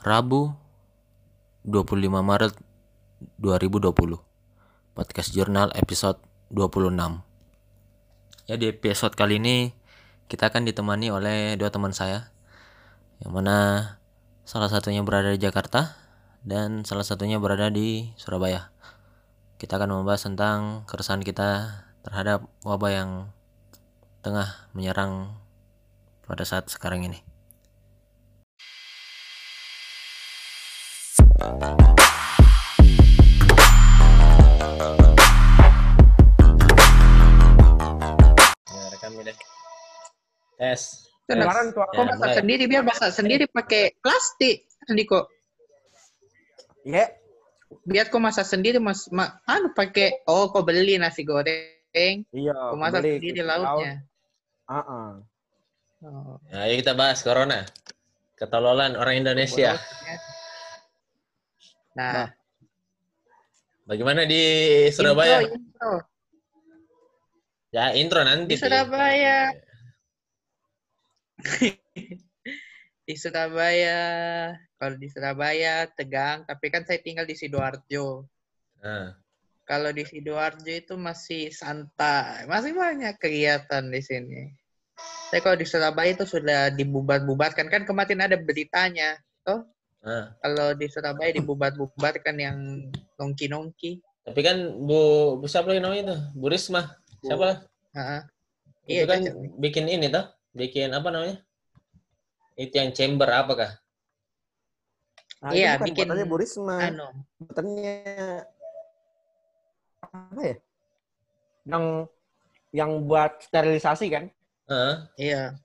Rabu 25 Maret 2020. Podcast Jurnal episode 26. Ya, di episode kali ini kita akan ditemani oleh dua teman saya, yang mana salah satunya berada di Jakarta dan salah satunya berada di Surabaya. Kita akan membahas tentang keresahan kita terhadap wabah yang tengah menyerang pada saat sekarang ini. Ya, rekam deh. Tes. Sekarang tuh aku masak sendiri, biar masak sendiri pakai plastik, Andiko. Iya. Biar kau masak sendiri, pakai. Oh, kau beli nasi goreng. Iya. Kau masak sendiri lauknya. Oh. Nah, ayo kita bahas corona. Ketololan orang Indonesia. Nah, bagaimana di Surabaya? Intro. Ya, intro nanti. Di Surabaya. Di Surabaya, kalau di Surabaya tegang, tapi kan saya tinggal di Sidoarjo. Nah. Kalau di Sidoarjo itu masih santai, masih banyak kegiatan di sini. Tapi kalau di Surabaya itu sudah dibubar-bubarkan, kan kemarin ada beritanya, toh? Kalau di Surabaya dibubar-bubarkan yang nongki-nongki. Tapi kan Bu siapa lagi namanya itu? Bu Risma. Siapa? Itu Iya, kan bikin ini toh? Bikin apa namanya? Itu yang chamber apakah? Nah, iya, itu bukan bikin buatannya Bu Risma. Buatannya apa ya? Yang buat sterilisasi kan? Iya.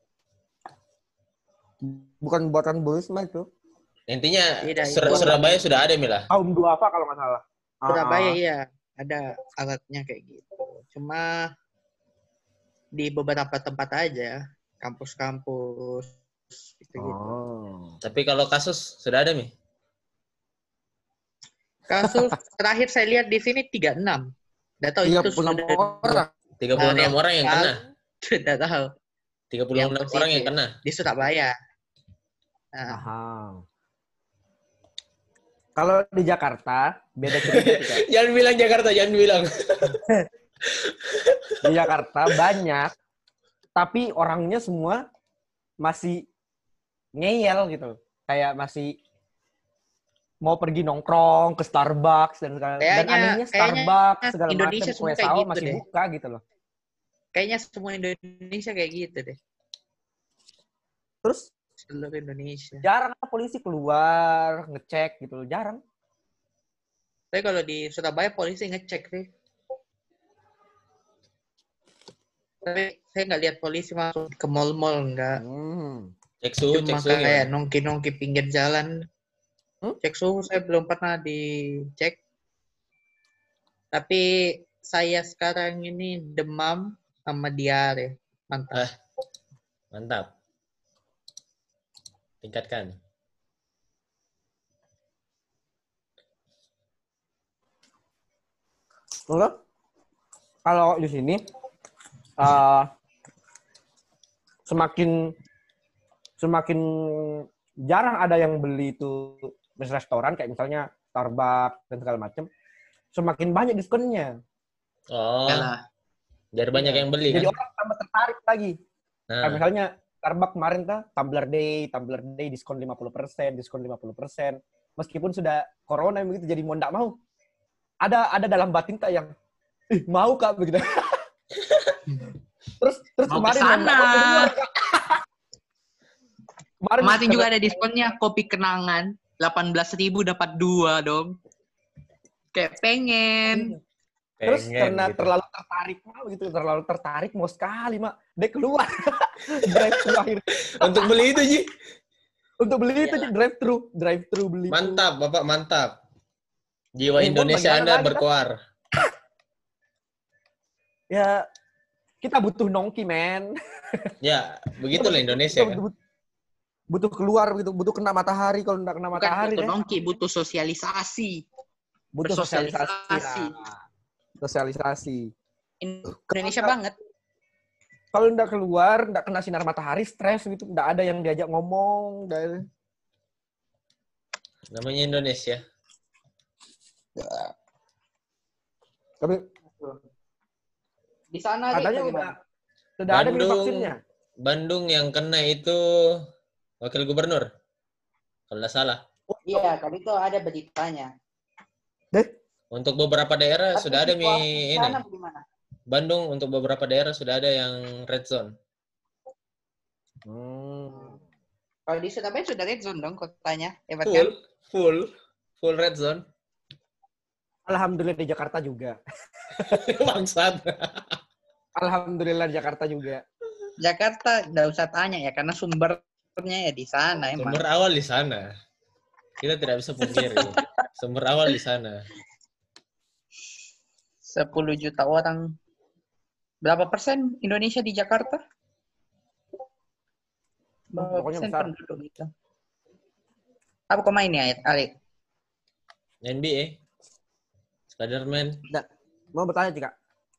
Bukan buatan Bu Risma itu. Intinya Surabaya sudah ada Mila. Kaum duafa kalau nggak salah. Surabaya iya, ada alatnya kayak gitu. Cuma di beberapa tempat aja, kampus-kampus gitu. Tapi kalau kasus sudah ada Mi? Kasus terakhir saya lihat di sini 36. Enggak tahu itu sudah 36 orang yang kena. Tidak tahu. 36 orang yang kena di Surabaya. Kalau di Jakarta beda cerita. Jangan bilang Jakarta, jangan bilang. Di Jakarta banyak, tapi orangnya semua masih ngeyel gitu. Kayak masih mau pergi nongkrong ke Starbucks dan anehnya Starbucks segala Indonesia macam kayak gitu masih deh. buka gitu loh. Kayaknya semua Indonesia kayak gitu deh. Terus seluruh Indonesia. Jarang polisi keluar ngecek gitu loh, jarang. Tapi kalau di Surabaya polisi ngecek sih. Tapi saya nggak lihat polisi masuk ke mall-mall, enggak. Cek suhu kayak nongki-nongki pinggir jalan. Cek suhu saya belum pernah dicek. Tapi saya sekarang ini demam sama diare. Mantap. Mantap. Tingkatkan. Kalau di sini semakin jarang ada yang beli itu restoran kayak misalnya Starbucks dan segala macam, semakin banyak diskonnya. Jadi banyak yang beli. Jadi kan? orang tambah tertarik lagi. Kayak misalnya Starbucks kemarin Tumbler Day diskon 50%. Meskipun sudah corona begitu, jadi mau enggak mau. Ada dalam batin Kak yang mau Kak begitu. terus kemarin kemarin juga ada diskonnya kopi kenangan 18.000 dapat 2 dong. Kayak pengen. Terus karena gitu. terlalu tertarik mau sekali Mak, dia keluar drive-thru akhirnya. Untuk beli itu Ji. Untuk beli itu drive-thru beli. Mantap Bapak, mantap. Jiwa Indonesia Anda berkoar. Ya, kita butuh nongki, men. Ya, begitulah Indonesia kan. Butuh keluar gitu, butuh kena matahari. Kalau enggak kena matahari butuh nongki, butuh sosialisasi. Butuh sosialisasi. Indonesia banget. Kalau enggak keluar, enggak kena sinar matahari, stres gitu, enggak ada yang diajak ngomong. Namanya Indonesia. Tapi Di sana katanya sudah ada nih vaksinnya. Bandung yang kena itu wakil gubernur. Kalau nggak salah. Iya, kalau itu ada beritanya. Untuk beberapa daerah Tapi sudah ada situasi di ini. sana bagaimana? Bandung untuk beberapa daerah sudah ada yang red zone. Kalau di Surabaya sudah red zone dong kotanya. Hebat kan? Full red zone. Alhamdulillah di Jakarta juga. Bangsat. Alhamdulillah di Jakarta juga. Jakarta nggak usah tanya ya, karena sumbernya ya di sana emang. Sumber awal di sana. Kita tidak bisa pungkiri. Sumber awal di sana. 10 juta orang. Berapa persen Indonesia di Jakarta? Berapa Pokoknya persen besar. penduduk itu? Apa kau main ya, Alek? NBA. Spiderman. Mau bertanya Cika,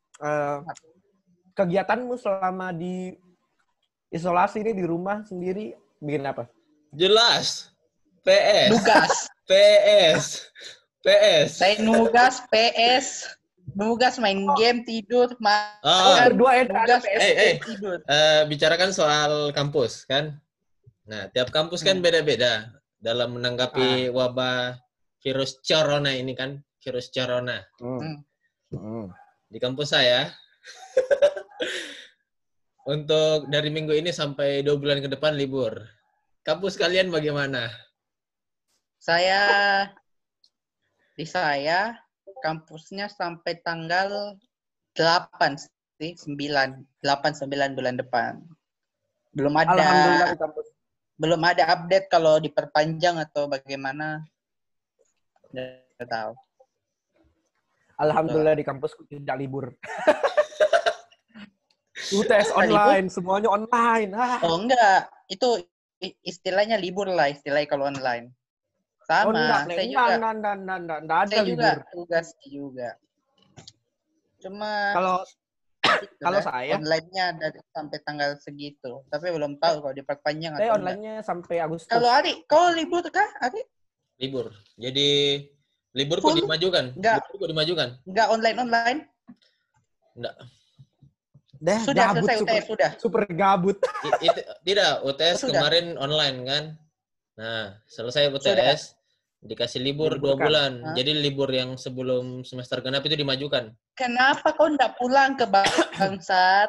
kegiatanmu selama di isolasi ini di rumah sendiri bikin apa? Jelas. PS. Nugas. PS. Saya nugas, PS. Nugas, main game, tidur, Ah. makan, Berdua nugas, tidur. Bicarakan soal kampus kan. Nah, tiap kampus kan beda-beda dalam menanggapi wabah virus corona ini kan, virus corona. Di kampus saya untuk dari minggu ini sampai 2 bulan ke depan libur. Kampus kalian bagaimana? Di saya kampusnya sampai tanggal 8 sih, 9 bulan depan. Alhamdulillah di kampus. Belum ada update kalau diperpanjang atau bagaimana. Nggak tahu. Alhamdulillah di kampusku tidak libur. UTS online, semuanya online. Oh enggak, itu istilahnya libur lah, istilahnya kalau online. Sama, saya juga tugas juga. Cuma kalau saya online-nya ada sampai tanggal segitu, tapi belum tahu kalau diperpanjang saya atau online-nya sampai Agustus. Kalau Ari, kau libur kah, Ari? Libur. Jadi libur kok dimajukan? Libur kok dimajukan? Enggak online? Enggak. Sudah gabut, selesai UTS, sudah. Super gabut. Tidak, UTS Sudah. kemarin online kan. Nah, selesai UTS dikasih libur 2 bulan. Jadi libur yang sebelum semester genap itu dimajukan. Kenapa kau enggak pulang ke Bangsat?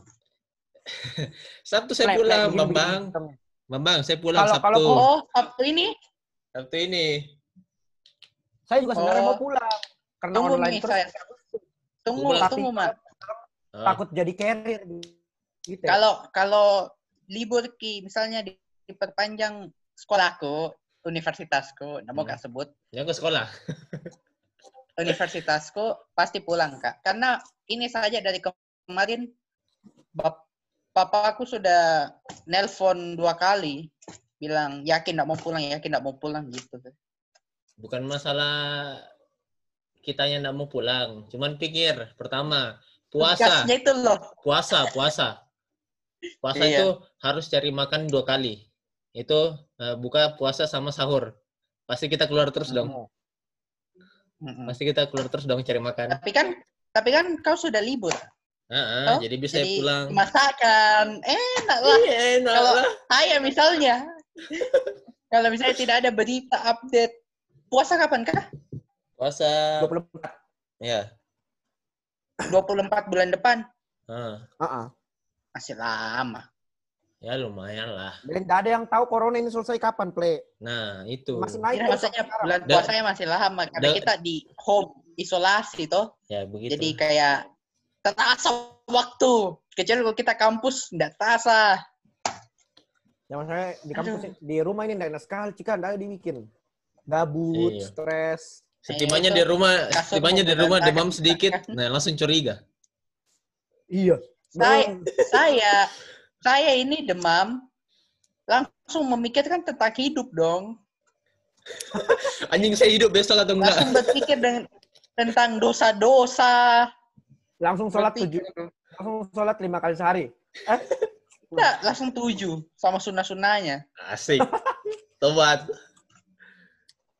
Sabtu saya pulang, Bambang. Bambang, saya pulang Sabtu. Sabtu ini? Sabtu ini. Saya juga sebenarnya mau pulang karena Tunggu online nih, terus. Tunggu, Mat. Takut jadi carrier gitu. Kalau libur misalnya diperpanjang sekolahku, universitasku, mau gak sebut. Ya ke sekolah. Universitasku pasti pulang, Kak. Karena ini saja dari kemarin Papaku sudah nelpon 2 kali bilang yakin enggak mau pulang gitu. Bukan masalah kitanya enggak mau pulang, cuman pikir pertama puasa. Tugasnya itu loh. Puasa Iya. Itu harus cari makan 2 kali. Itu buka puasa sama sahur. Pasti kita keluar terus dong. Pasti kita keluar terus dong cari makan. Tapi kan kau sudah libur. Jadi bisa pulang. Masakan enak lah. Kalau saya misalnya kalau misalnya tidak ada berita update puasa kapan kah? Puasa 24. Ya. 24 bulan depan. Masih lama. Ya lumayan lah. Dan tidak ada yang tahu corona ini selesai kapan, Play. Nah, itu. Masih naik. Maksudnya bulan puasanya masih lama karena kita di home isolasi toh. Ya, begitu. Jadi kayak terasa waktu. Kecuali kalau kita kampus enggak terasa. Ya maksudnya di kampus di rumah ini enggak enak sekali, Cika enggak dibikin. Gabut, stres. Setibanya di rumah demam sedikit, nah langsung curiga. Iya. Saya ini demam, langsung memikirkan tentang hidup dong. Anjing, saya hidup besok atau enggak? Langsung berpikir tentang dosa-dosa. Langsung sholat 5 kali sehari. Enggak, langsung 7 sama sunnah-sunnahnya. Asik. Tobat.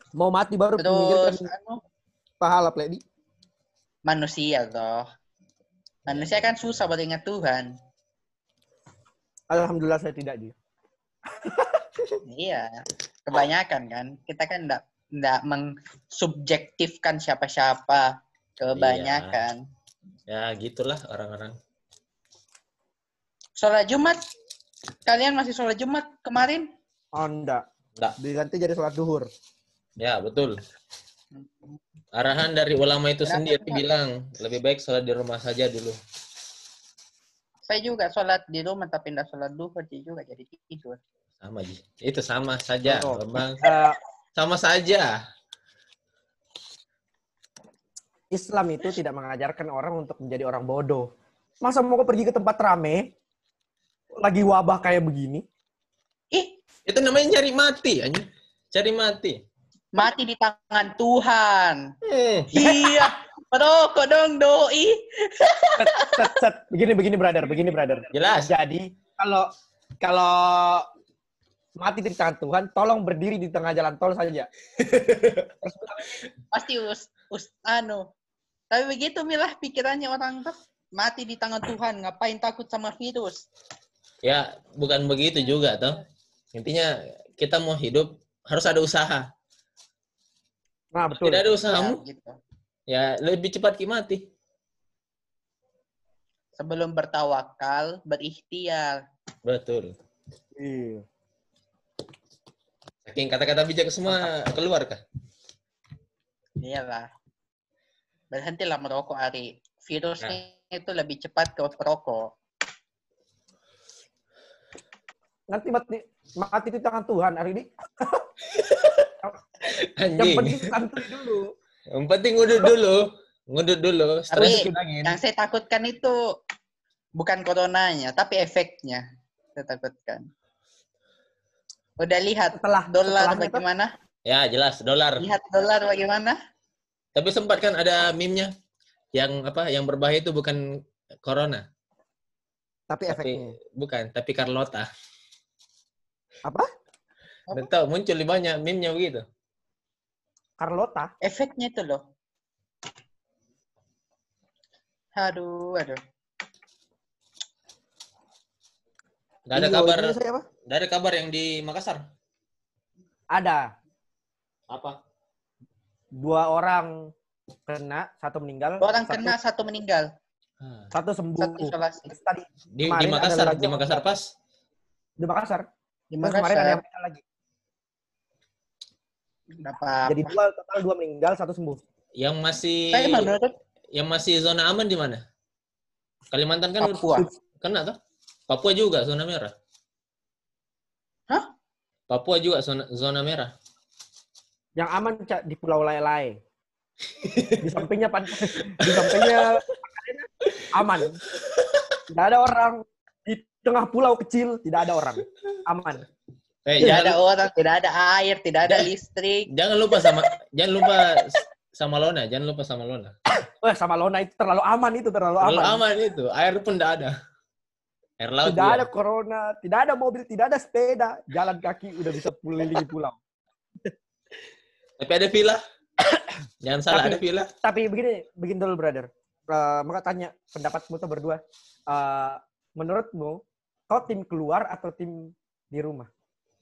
Mau mati baru Terus memikirkan pahala, Pledi. manusia toh. Manusia kan susah buat ingat Tuhan. Alhamdulillah saya tidak, Ji. Iya, kebanyakan kan. Kita kan enggak mengsubjektifkan siapa-siapa. Kebanyakan. Ya, gitulah orang-orang. Sholat Jumat, kalian masih sholat Jumat kemarin? Oh, enggak. Enggak. Diganti jadi sholat duhur. Ya, betul. Arahan dari ulama itu Kenapa sendiri Jumat? bilang lebih baik sholat di rumah saja dulu. Saya juga sholat di rumah tapi enggak sholat duhur juga jadi tidur. Sama, Ji. Itu sama saja, Oh. Bambang. Eh, Sama saja. Islam itu tidak mengajarkan orang untuk menjadi orang bodoh. Masa mau pergi ke tempat rame, lagi wabah kayak begini? Ih, Itu namanya cari mati, anjing. Cari mati. mati di tangan Tuhan. Iya, merokok dong doi. Set. Begini, brother. Jelas. Jadi, kalau mati di tangan Tuhan, tolong berdiri di tengah jalan tol saja. Pasti Tapi begitu milah pikirannya orang tuh. Mati di tangan Tuhan, ngapain takut sama virus? Ya, bukan begitu juga, toh. Intinya, kita mau hidup, harus ada usaha. Nah, betul. Tidak ada usahamu, Ya, gitu. ya lebih cepat mati. Sebelum bertawakal, berikhtiar. Betul. Iya. Saking kata-kata bijak semua keluar kah? Iyalah. Berhentilah merokok, Ari. Virusnya itu lebih cepat ke perokok. Nanti mati di tangan Tuhan hari ini. Yang Anjing. penting santuy dulu. Yang penting ngudut dulu. Stres Tapi hilangin. yang saya takutkan itu bukan coronanya, tapi efeknya. Saya takutkan. Udah lihat dolar setelahnya bagaimana? Ya, jelas dolar. Lihat dolar bagaimana? Tapi sempat kan ada meme-nya yang berbahaya itu bukan corona, Tapi efeknya. tapi Carlota. Apa? Nggak tahu, muncul di banyak meme-nya begitu. Carlota? Efeknya itu loh. Aduh. Nggak ada kabar. Ini saya apa? Nggak ada kabar yang di Makassar. Ada. Apa? 2 orang kena, 1 meninggal. 2 orang kena, 1 meninggal. 1 sembuh. 1 isolasi. Tadi Di kemarin Makassar, ada lagi di Makassar pas. di Makassar. Di Terus kemarin ada Makassar. yang meninggal lagi. Berapa? Jadi total 2 meninggal, 1 sembuh. Yang masih zona aman di mana? Kalimantan kan Papua. kena tuh. Papua juga zona merah. Hah? Papua juga zona merah. Yang aman di Pulau Lelai. Di sampingnya aman. Tidak ada orang. Di tengah pulau kecil tidak ada orang. Aman. Tidak ada orang, tidak ada air, tidak ada listrik. Jangan lupa sama Lona. Wah, sama Lona itu terlalu aman Terlalu aman itu. Air pun tidak ada. Air laut tidak ada corona, tidak ada mobil, tidak ada sepeda. Jalan kaki udah bisa kelilingi pulau. Tapi ada villa. Jangan salah, ada villa. Tapi begini dulu, brother. Maka tanya pendapatmu tuh berdua. Menurutmu, kau tim keluar atau tim di rumah?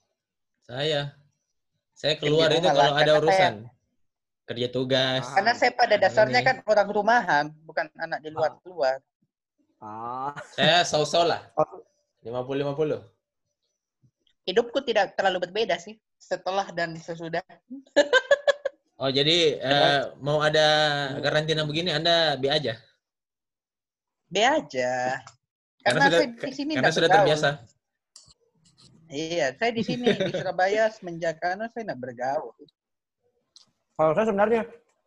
Saya keluar itu kalau ada urusan. Kerja tugas. Karena saya pada dasarnya kan orang rumahan, bukan anak di luar keluar. Saya lah. 50-50. Hidupku tidak terlalu berbeda sih. Setelah dan sesudah. Oh, jadi mau ada karantina begini, Anda B aja? B aja. Karena saya di sini sudah terbiasa. Iya, saya di sini di Surabaya semenjak saya tidak bergaul. Kalau saya sebenarnya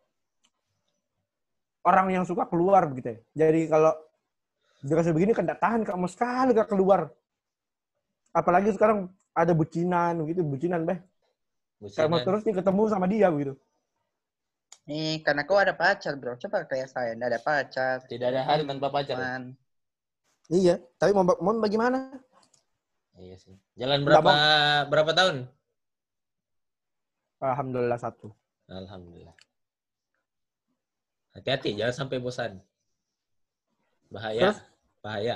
orang yang suka keluar begitu ya. Jadi kalau dikasih begini kan tidak tahan kamu sekali gak keluar. Apalagi sekarang ada bucinan gitu, bucinan. Kamu terus nih ketemu sama dia begitu. Karena kau ada pacar, bro. Coba kayak saya, tidak ada pacar. Tidak ada hari tanpa pacar. Iya, tapi mau bagaimana? Iya sih. Jalan berapa tahun? Alhamdulillah 1. Alhamdulillah. Hati-hati, jangan sampai bosan. Bahaya. Terus Bahaya.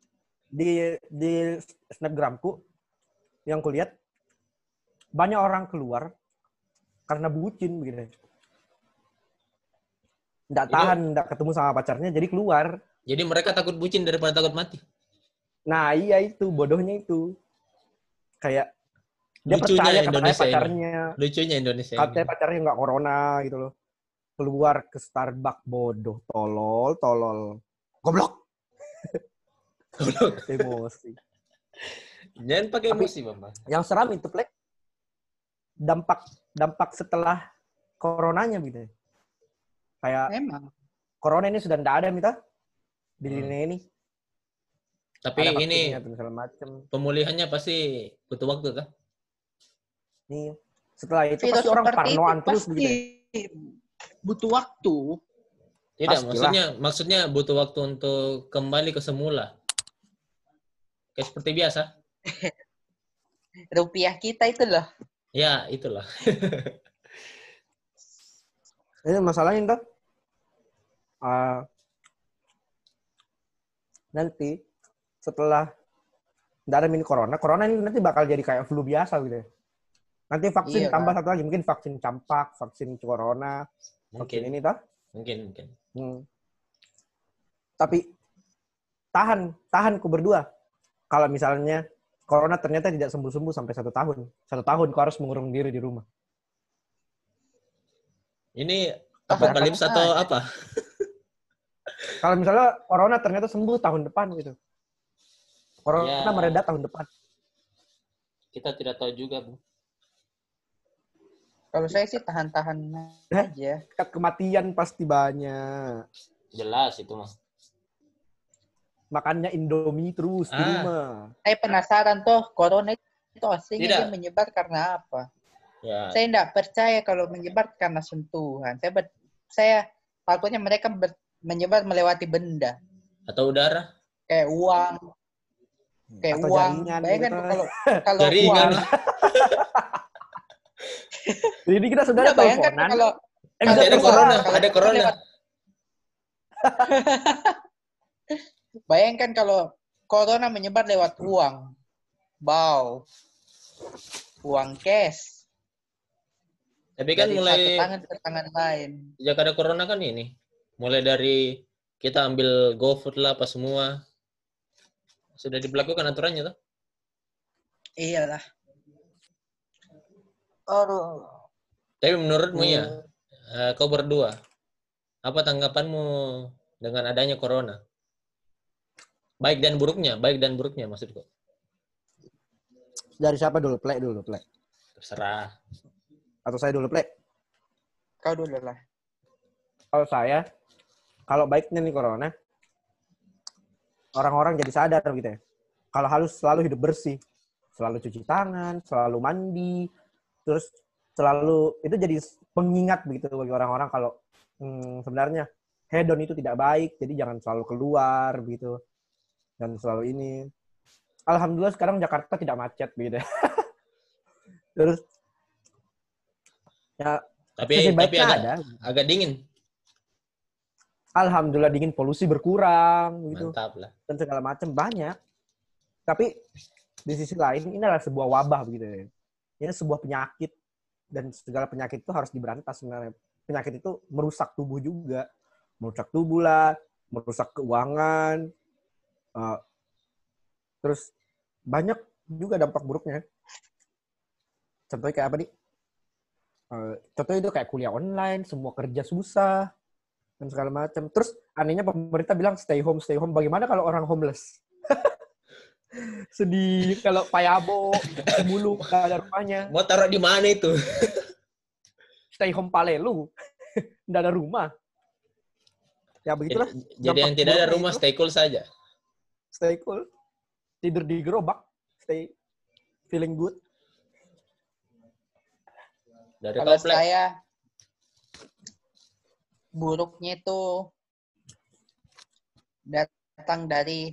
di snapgramku yang kulihat banyak orang keluar karena bucin begitu. Nggak tahan, nggak ketemu sama pacarnya, jadi keluar. Jadi mereka takut bucin daripada takut mati. Nah iya itu, bodohnya itu. Kayak dia Lucunya percaya katanya Indonesia pacarnya. ini. Lucunya Indonesia Katanya ini. pacarnya nggak corona gitu loh. Keluar ke Starbucks, bodoh, tolol. Goblok. Emosi. Jangan pakai Tapi emosi, Bambang. yang seram itu, Plek. Dampak setelah coronanya gitu. Kayak Emang. corona ini sudah tidak ada, Mita. Di dunia ini. Tapi Ada ini vaksinnya, segala macam. pemulihannya pasti butuh waktu, kan? Nih, setelah itu Virus pasti orang seperti parnoan itu terus pasti begitu. butuh waktu. Tidak, Pastilah. maksudnya butuh waktu untuk kembali ke semula. Kayak seperti biasa. Rupiah kita itu loh. Ya, itulah. Ini masalahnya entar nanti setelah tidak ada mini corona ini nanti bakal jadi kayak flu biasa gitu ya. Nanti vaksin Iya, tambah kan? satu lagi, mungkin vaksin campak, vaksin corona, vaksin Mungkin. ini toh. Mungkin. Tapi tahan ku berdua. Kalau misalnya corona ternyata tidak sembuh-sembuh sampai 1 tahun. 1 tahun kau harus mengurung diri di rumah. Ini apokalips atau apa? Kalau misalnya corona ternyata sembuh tahun depan gitu. Corona mereda tahun depan. Kita tidak tahu juga, Bu. Kalau saya sih tahan-tahan aja. Kematian pasti banyak. Jelas itu, Mas. Makannya Indomie terus di rumah. Saya penasaran tuh, corona itu aslinya dia menyebar karena apa? Ya. Saya tidak percaya kalau menyebar karena sentuhan. Saya takutnya mereka menyebar melewati benda. Atau udara. Kayak uang. Kayak atau uang. jaringan. Bayangkan Gitu. kalau Jaringan. uang. Jadi kita sudah bayangkan kalau ada corona. Bayangkan kalau corona menyebar lewat uang. Uang cash. Tapi kan dari mulai satu tangan ke tangan lain. Sejak ada corona kan ini. Mulai dari kita ambil GoFood lah apa semua. Sudah diberlakukan aturannya tuh. Iyalah. Aduh. Tapi menurutmu ya, kau berdua, apa tanggapanmu dengan adanya corona? Baik dan buruknya maksudku. Dari siapa dulu? Plek. Terserah. Atau saya dulu, Plek? Kau dulu lah. Kalau saya, kalau baiknya nih corona, orang-orang jadi sadar gitu ya. Kalau harus selalu hidup bersih, selalu cuci tangan, selalu mandi, terus selalu itu jadi pengingat begitu bagi orang-orang kalau sebenarnya hedon itu tidak baik, jadi jangan selalu keluar begitu. Dan selalu ini. Alhamdulillah sekarang Jakarta tidak macet gitu. Terus ya tapi agak dingin. Alhamdulillah dingin, polusi berkurang gitu. Mantap lah. Dan segala macam banyak. Tapi di sisi lain ini adalah sebuah wabah begitu ya. Ini sebuah penyakit dan segala penyakit itu harus diberantas sebenarnya. Penyakit itu merusak tubuh juga. Merusak tubuh lah, merusak keuangan. Terus banyak juga dampak buruknya. Contohnya kayak apa nih? Contohnya itu kayak kuliah online, semua kerja susah, dan segala macam. Terus anehnya pemerintah bilang stay home. Bagaimana kalau orang homeless? Sedih kalau payabo, muluk, gak ada rumahnya. Mau taruh di mana itu? Stay home palelu, nggak ada rumah. Ya begitulah. Jadi yang tidak ada rumah, stay cool saja. Stay cool. Tidur di gerobak, stay feeling good. Dari kalau saya buruknya itu datang dari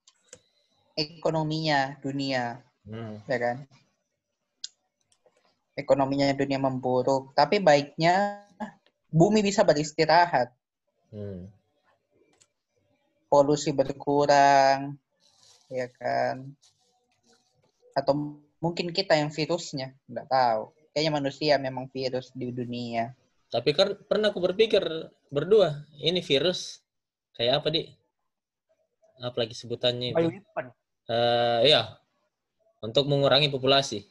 ekonominya dunia, ya kan? ekonominya dunia memburuk. Tapi baiknya bumi bisa beristirahat. Polusi berkurang, ya kan? Atau mungkin kita yang virusnya, nggak tahu. Kayaknya manusia memang virus di dunia. Tapi kan pernah aku berpikir berdua, ini virus kayak apa, Di? Apalagi sebutannya itu? Bioweapon. Iya, untuk mengurangi populasi.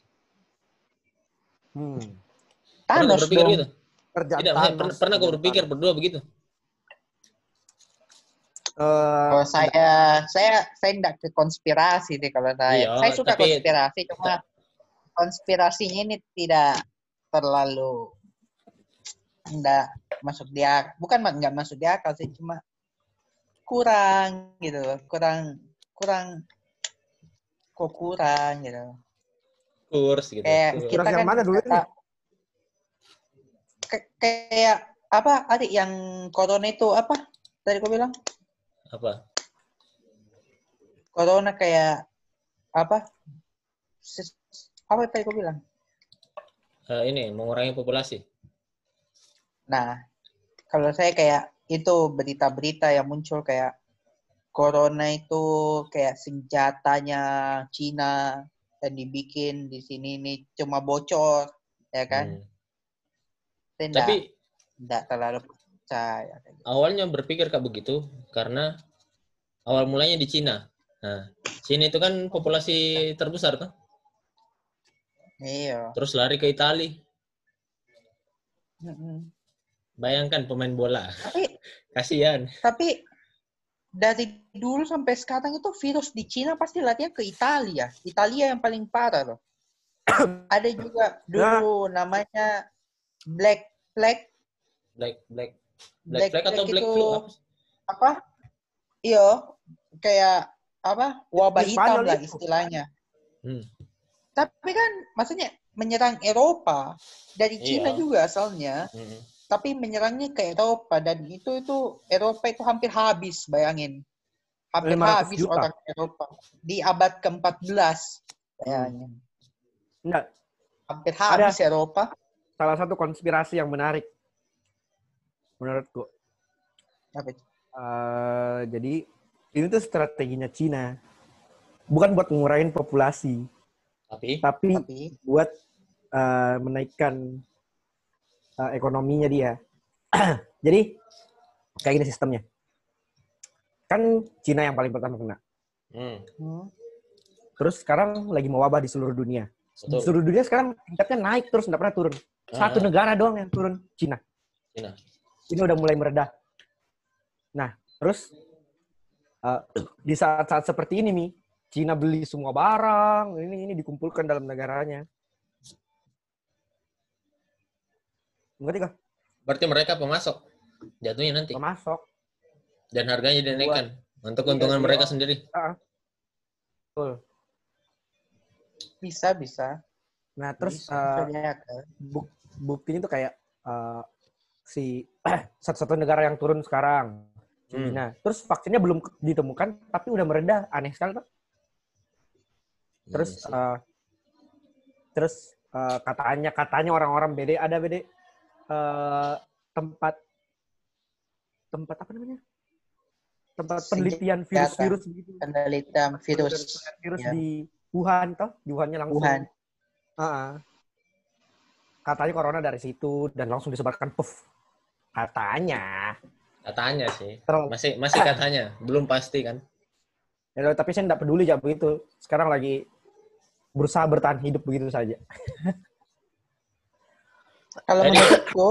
Pernah Thanos berpikir dong. gitu? Tidak, pernah aku berpikir berdua begitu. Kalau saya tidak ke konspirasi deh kalau saya. Iya, Saya suka tapi konspirasi, cuma konspirasinya ini tidak terlalu nggak masuk di akal. Bukan nggak masuk di akal sih, cuma kurang gitu loh. Kurang gitu. kurs gitu. Kayak kita yang kan mana dulu nih? Kayak apa adik yang corona itu apa? Tadi kau bilang? Apa? Corona kayak apa? Apa tadi kau bilang? Ini mengurangi populasi. Nah, kalau saya kayak itu berita-berita yang muncul kayak corona itu kayak senjatanya Cina dan dibikin di sini nih cuma bocor, ya kan? Tapi tidak terlalu percaya. Awalnya berpikir kayak begitu karena awal mulanya di Cina. Nah, Cina itu kan populasi terbesar kan? Iya. Terus lari ke Italia. Bayangkan pemain bola. Kasihan. Tapi dari dulu sampai sekarang itu virus di Cina pasti larinya ke Italia. Italia yang paling parah loh. Ada juga dulu namanya Black Plague atau Black itu Flu apa? Iya, kayak apa? Wabah hitam lah istilahnya. Tapi kan maksudnya menyerang Eropa dari Cina juga asalnya. Tapi menyerangnya ke Eropa dan itu Eropa itu hampir habis, bayangin. Hampir habis juta. Orang Eropa di abad ke-14. Bayangin. Enggak. Hampir habis Eropa. Salah satu konspirasi yang menarik menurutku. Apa itu? Jadi ini tuh strateginya Cina. Bukan buat ngurangin populasi. Tapi buat menaikkan ekonominya dia. Jadi kayak gini sistemnya. Kan Cina yang paling pertama kena. Terus sekarang lagi mewabah di seluruh dunia. Di seluruh dunia sekarang tingkatnya naik terus, nggak pernah turun. Satu negara doang yang turun, Cina. Ini udah mulai meredah. Nah, terus di saat-saat seperti ini nih, Cina beli semua barang, ini dikumpulkan dalam negaranya. Ngerti kah? Berarti mereka pemasok. Jatuhnya nanti. Pemasok. Dan harganya dinaikkan. Untuk keuntungan mereka sendiri. Betul. Bisa. Nah, terus buktinya tuh kayak satu-satu negara yang turun sekarang. Cina. Terus vaksinnya belum ditemukan, tapi udah meredah. Aneh sekali, Pak. Terus katanya orang-orang ada tempat apa namanya? Tempat penelitian virus gitu. Penelitian virus ya. Di Wuhan toh, di Wuhannya langsung. Wuhan. Katanya corona dari situ dan langsung disebarkan puff. Katanya sih. Masih katanya, belum pasti kan. Ya, tapi saya enggak peduli ya begitu. Sekarang lagi berusaha bertahan hidup begitu saja. Kalau menurutku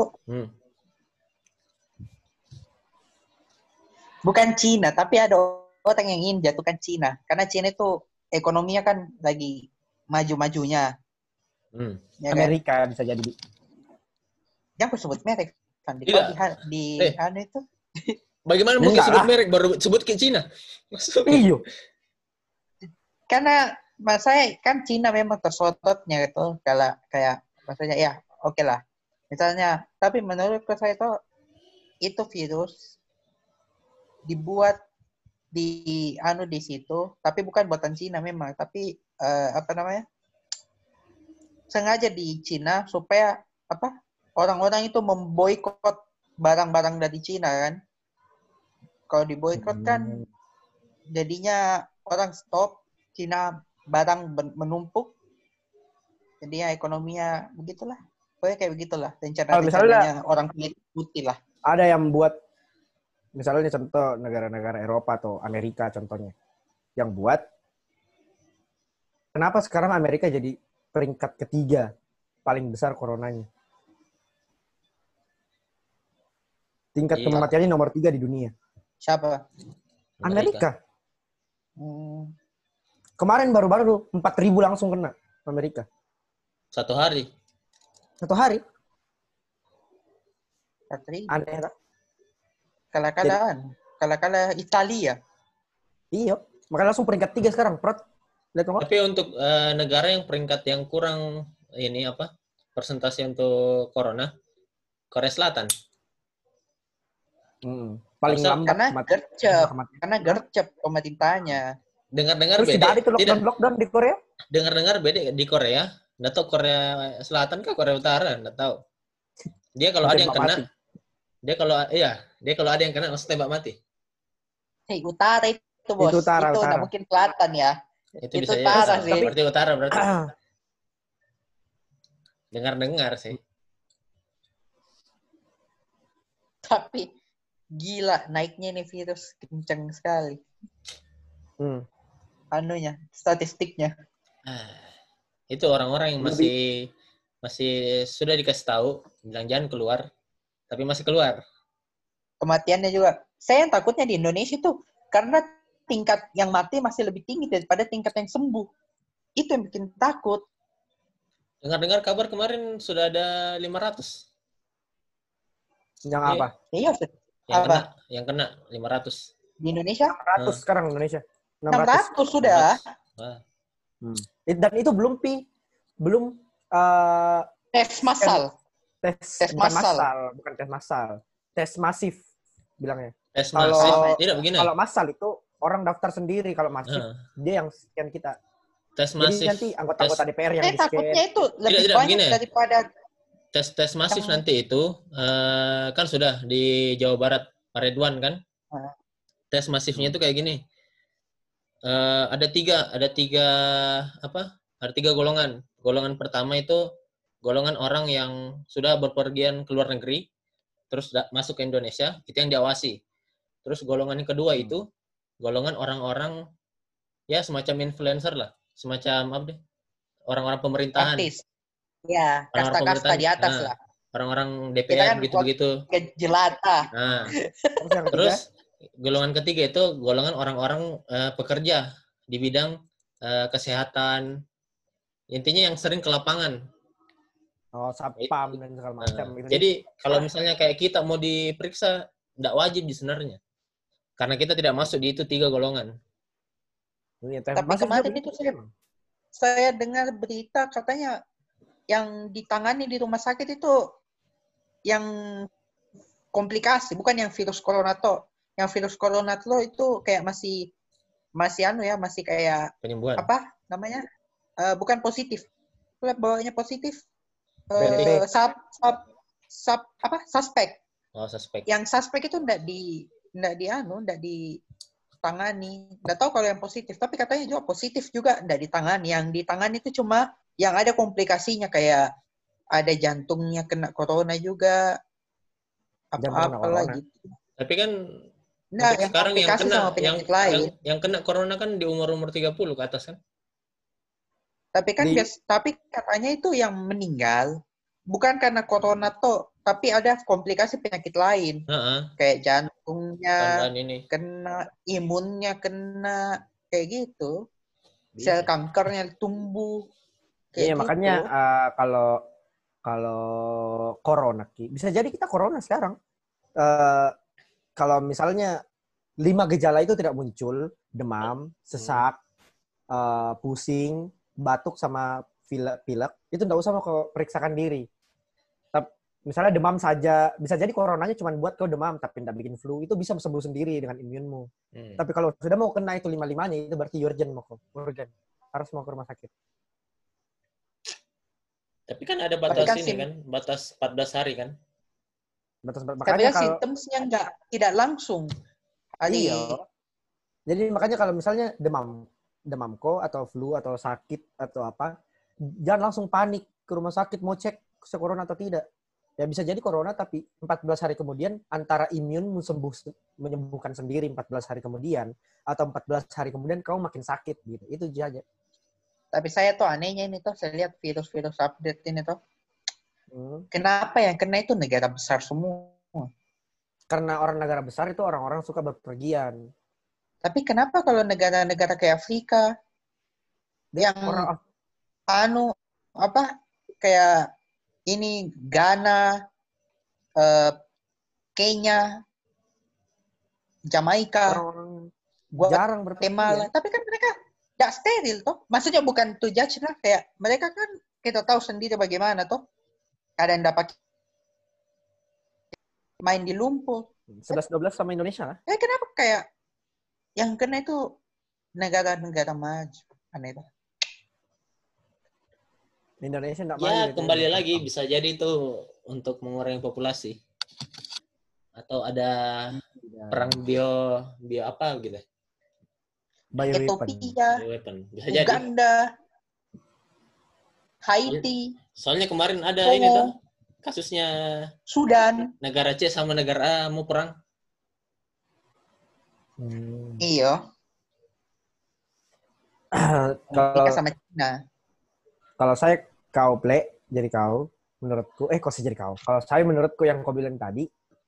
bukan Cina, tapi ada orang yang ingin jatuhkan Cina. Karena Cina itu ekonominya kan lagi maju-majunya. Ya Amerika kan? Bisa jadi. Yang aku sebut merek. Di itu. Bagaimana mungkin sebut merek baru sebut ke Cina? Iyo. Karena saya kan Cina memang tersototnya itu kayak maksudnya ya oke lah. Misalnya, tapi menurut saya itu virus dibuat di situ, tapi bukan buatan Cina memang, tapi apa namanya? sengaja di Cina supaya apa? Orang-orang itu memboikot barang-barang dari Cina kan. Kalau diboikot kan jadinya orang stop, Cina barang menumpuk. Jadinya ekonominya begitulah. Pokoknya kayak begitulah rencana-rencananya orang kulit putih lah. Ada yang buat misalnya contoh negara-negara Eropa atau Amerika contohnya. Yang buat kenapa sekarang Amerika jadi peringkat ketiga paling besar coronanya? Tingkat kematiannya nomor 3 di dunia. Siapa? Amerika. Kemarin baru-baru 4.000 langsung kena Amerika. Satu hari. Aneh tak? Kalah Italia. Iya, makanya langsung peringkat 3 sekarang. Tapi untuk negara yang peringkat yang kurang ini apa? Persentase untuk corona, Korea Selatan. Paling lambat karena gercep pemerintahnya. Dengar-dengar beda. Terus tidak ada lockdown di Korea? Dengar-dengar beda di Korea. Nggak tahu Korea Selatan kah Korea Utara, nggak tahu. Dia kalau ada yang kena, dia kalau ada yang kena langsung tembak mati. Utara itu bos, itu nggak mungkin selatan ya. Itu bisa utara sih. Seperti utara berarti. Dengar-dengar sih. Tapi gila naiknya nih virus kencang sekali. Statistiknya. Itu orang-orang yang masih sudah dikasih tahu bilang jangan keluar, tapi masih keluar. Kematiannya juga. Saya yang takutnya di Indonesia tuh karena tingkat yang mati masih lebih tinggi daripada tingkat yang sembuh. Itu yang bikin takut. Dengar-dengar kabar kemarin sudah ada 500. Yang apa? Iya, yang kena 500. Di Indonesia? 600 sekarang Indonesia. 600 sudah. Dan itu belum tes massal. Tes massal, bukan tes massal. Tes masif bilangnya. Tes masif. Tidak begini. Kalau massal itu orang daftar sendiri, kalau masif dia yang scan kita. Tes masif. Jadi nanti anggota DPR yang di-scan. Takutnya itu lebih banyak daripada tes masif nanti itu kan sudah di Jawa Barat Pak Ridwan kan. Tes masifnya itu kayak gini. Ada tiga golongan. Golongan pertama itu golongan orang yang sudah berpergian ke luar negeri terus masuk ke Indonesia, itu yang diawasi. Terus golongan yang kedua itu golongan orang-orang ya semacam influencer lah, semacam orang-orang pemerintahan. Artis. Ya, kasta-kasta di atas lah. Orang-orang DPR kan gitu-begitu. Jelata. Nah, terus golongan ketiga itu golongan orang-orang pekerja di bidang kesehatan. Intinya yang sering ke lapangan. Satpam dan segala macam. Jadi kalau misalnya kayak kita mau diperiksa, tidak wajib sebenarnya. Karena kita tidak masuk di itu 3 golongan. Tapi kemarin itu saya dengar berita katanya yang ditangani di rumah sakit itu yang komplikasi, bukan yang virus corona toh. Yang virus corona toh itu kayak masih masih kayak penyembuhan. Apa namanya? Bukan positif. Bawanya positif. Suspek. Suspek. Yang suspek itu enggak ditangani. Enggak tahu kalau yang positif, tapi katanya juga positif juga enggak ditangani. Yang ditangani itu cuma yang ada komplikasinya kayak ada jantungnya kena corona juga. Apa-apa gitu. Tapi kan sekarang yang kena corona kan di umur-umur 30 ke atas kan? Tapi kan tapi katanya itu yang meninggal bukan karena corona toh, tapi ada komplikasi penyakit lain. Kayak jantungnya kena, imunnya kena, kayak gitu. Sel kankernya tumbuh. Iya, gitu. Makanya kalau corona, bisa jadi kita corona sekarang. Kalau misalnya 5 gejala itu tidak muncul, demam, sesak, pusing, batuk sama pilek, itu nggak usah mau periksakan diri. Misalnya demam saja, bisa jadi coronanya cuma buat kau demam, tapi nggak bikin flu, itu bisa sembuh sendiri dengan imunmu. Tapi kalau sudah mau kena itu 5-5-nya, itu berarti urgent harus mau ke rumah sakit. Tapi kan ada batas kan ini kan, batas 14 hari kan. Tapi Makanya kan simptomsnya tidak langsung. Iya. Jadi makanya kalau misalnya demamko atau flu atau sakit atau apa, jangan langsung panik ke rumah sakit mau cek corona atau tidak. Ya bisa jadi corona tapi 14 hari kemudian antara imun menyembuhkan sendiri 14 hari kemudian atau 14 hari kemudian kamu makin sakit gitu. Itu aja. Tapi saya tuh anehnya ini tuh saya lihat virus-virus update ini tuh. Kenapa yang kena itu negara besar semua? Karena orang negara besar itu orang-orang suka berpergian. Tapi kenapa kalau negara-negara kayak Afrika yang kayak ini Ghana, Kenya, Jamaika, jarang berpergian. tapi kan mereka tidak steril toh. Maksudnya bukan to judge lah, kayak mereka kan kita tahu sendiri bagaimana toh. Kadang dapat main di lumpur. 11-12 sama Indonesia lah. Kenapa kayak yang kena itu negara-negara maju? Aneh banget. Indonesia enggak maju. Ya, kembali lagi bisa jadi itu untuk mengurangi populasi. Atau ada perang bio apa gitu. Ethiopia, bisa Uganda, jadi. Haiti. Soalnya kemarin ada ini tuh kasusnya Sudan. Negara C sama negara A mau perang. Iya. Kalau sama Cina. Kalau saya jadi kau menurutku kok sih jadi kau. Kalau saya menurutku yang kau bilang tadi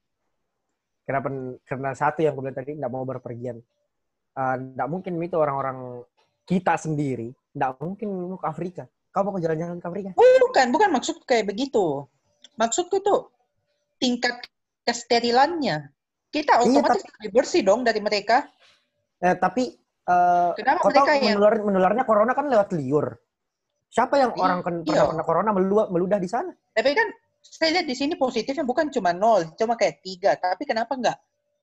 karena satu yang kau bilang tadi enggak mau berpergian. Enggak mungkin itu orang-orang kita sendiri, enggak mungkin mau ke Afrika. Kau mau jalan-jalan ke Afrika? Bukan maksudku kayak begitu. Maksudku tuh tingkat kesterilannya. Kita otomatis lebih bersih dong dari mereka. Tapi kenapa mereka menularnya corona kan lewat liur. Siapa yang orang pernah corona meludah di sana? Tapi kan saya lihat di sini positifnya bukan cuma 0, cuma kayak 3. Tapi kenapa enggak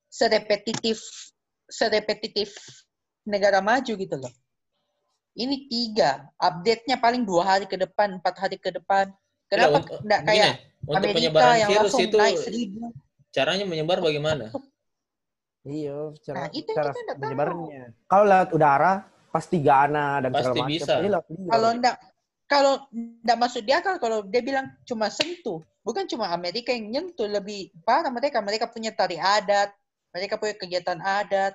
serepetitif negara maju gitu loh. Ini 3. Update-nya paling 2 hari ke depan, 4 hari ke depan. Kenapa enggak kayak untuk Amerika penyebaran yang virus langsung itu naik 1000? Caranya menyebar bagaimana? Iya, cara kita menyebarnya. Kalau lewat udara pasti Ghana dan pasti bisa. Kalau enggak masuk dia kalau dia bilang cuma sentuh, bukan cuma Amerika yang nyentuh, lebih parah mereka punya tari adat, mereka punya kegiatan adat.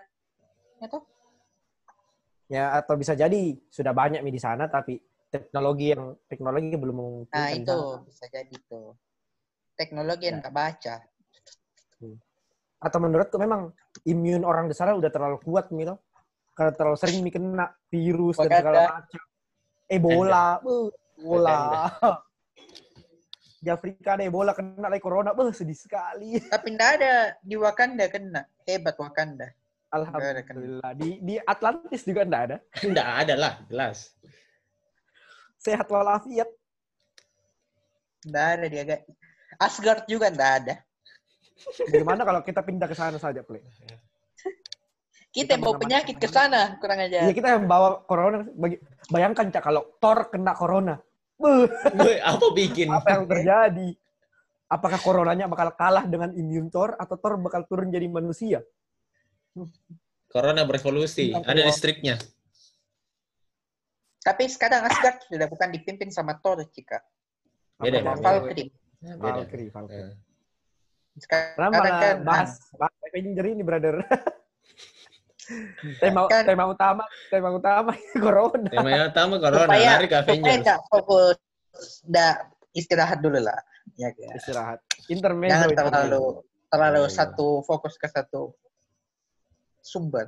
Ya atau bisa jadi sudah banyak di sana tapi teknologi belum memungkinkan. Nah, itu bisa jadi tuh. Teknologi yang enggak baca. Atau menurutku memang imun orang di sana udah terlalu kuat gitu. Karena terlalu sering kena virus dan segala macam. Ebola. Di Afrika ada Ebola kena lagi corona. Sedih sekali. Tapi enggak ada di Wakanda kena. Hebat Wakanda. Alhamdulillah. Di Atlantis juga enggak ada. Enggak ada lah, jelas. Sehat walafiat. Enggak ada dia. Asgard juga enggak ada. Bagaimana kalau kita pindah ke sana saja, Play? Kita bawa penyakit ke sana, kurang aja. Iya, kita yang bawa corona. Bayangkan, Cak, kalau Thor kena corona. Apa bikin? Apa yang terjadi? Apakah coronanya bakal kalah dengan imun Thor atau Thor bakal turun jadi manusia? Corona berevolusi, ada listriknya. Tapi sekarang Asgard sudah bukan dipimpin sama Thor, Cika. Beda. Valkyrie. Valkyrie. Sekarang kan bahas Avenger ini, brother. tema utama corona. Tema utama corona, lari ke Avenger. Supaya fokus, istirahat dulu lah. Ya, istirahat. Intermezzo. Jangan terlalu satu fokus ke satu sumber.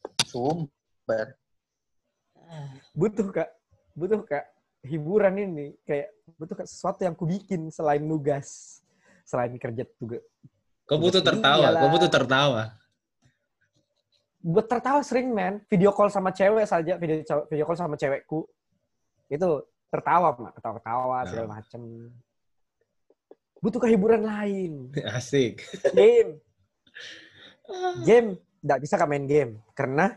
Butuh kak hiburan ini, kayak butuh sesuatu yang kubikin selain nugas, selain kerja juga. Kau butuh tertawa. Buat tertawa sering, men. Video call sama cewek saja, video call sama cewekku. Itu tertawa, Mak. Ketawa-ketawa, segala macem. Butuh kehiburan lain. Asik. Game. Nggak bisa kak main game. Karena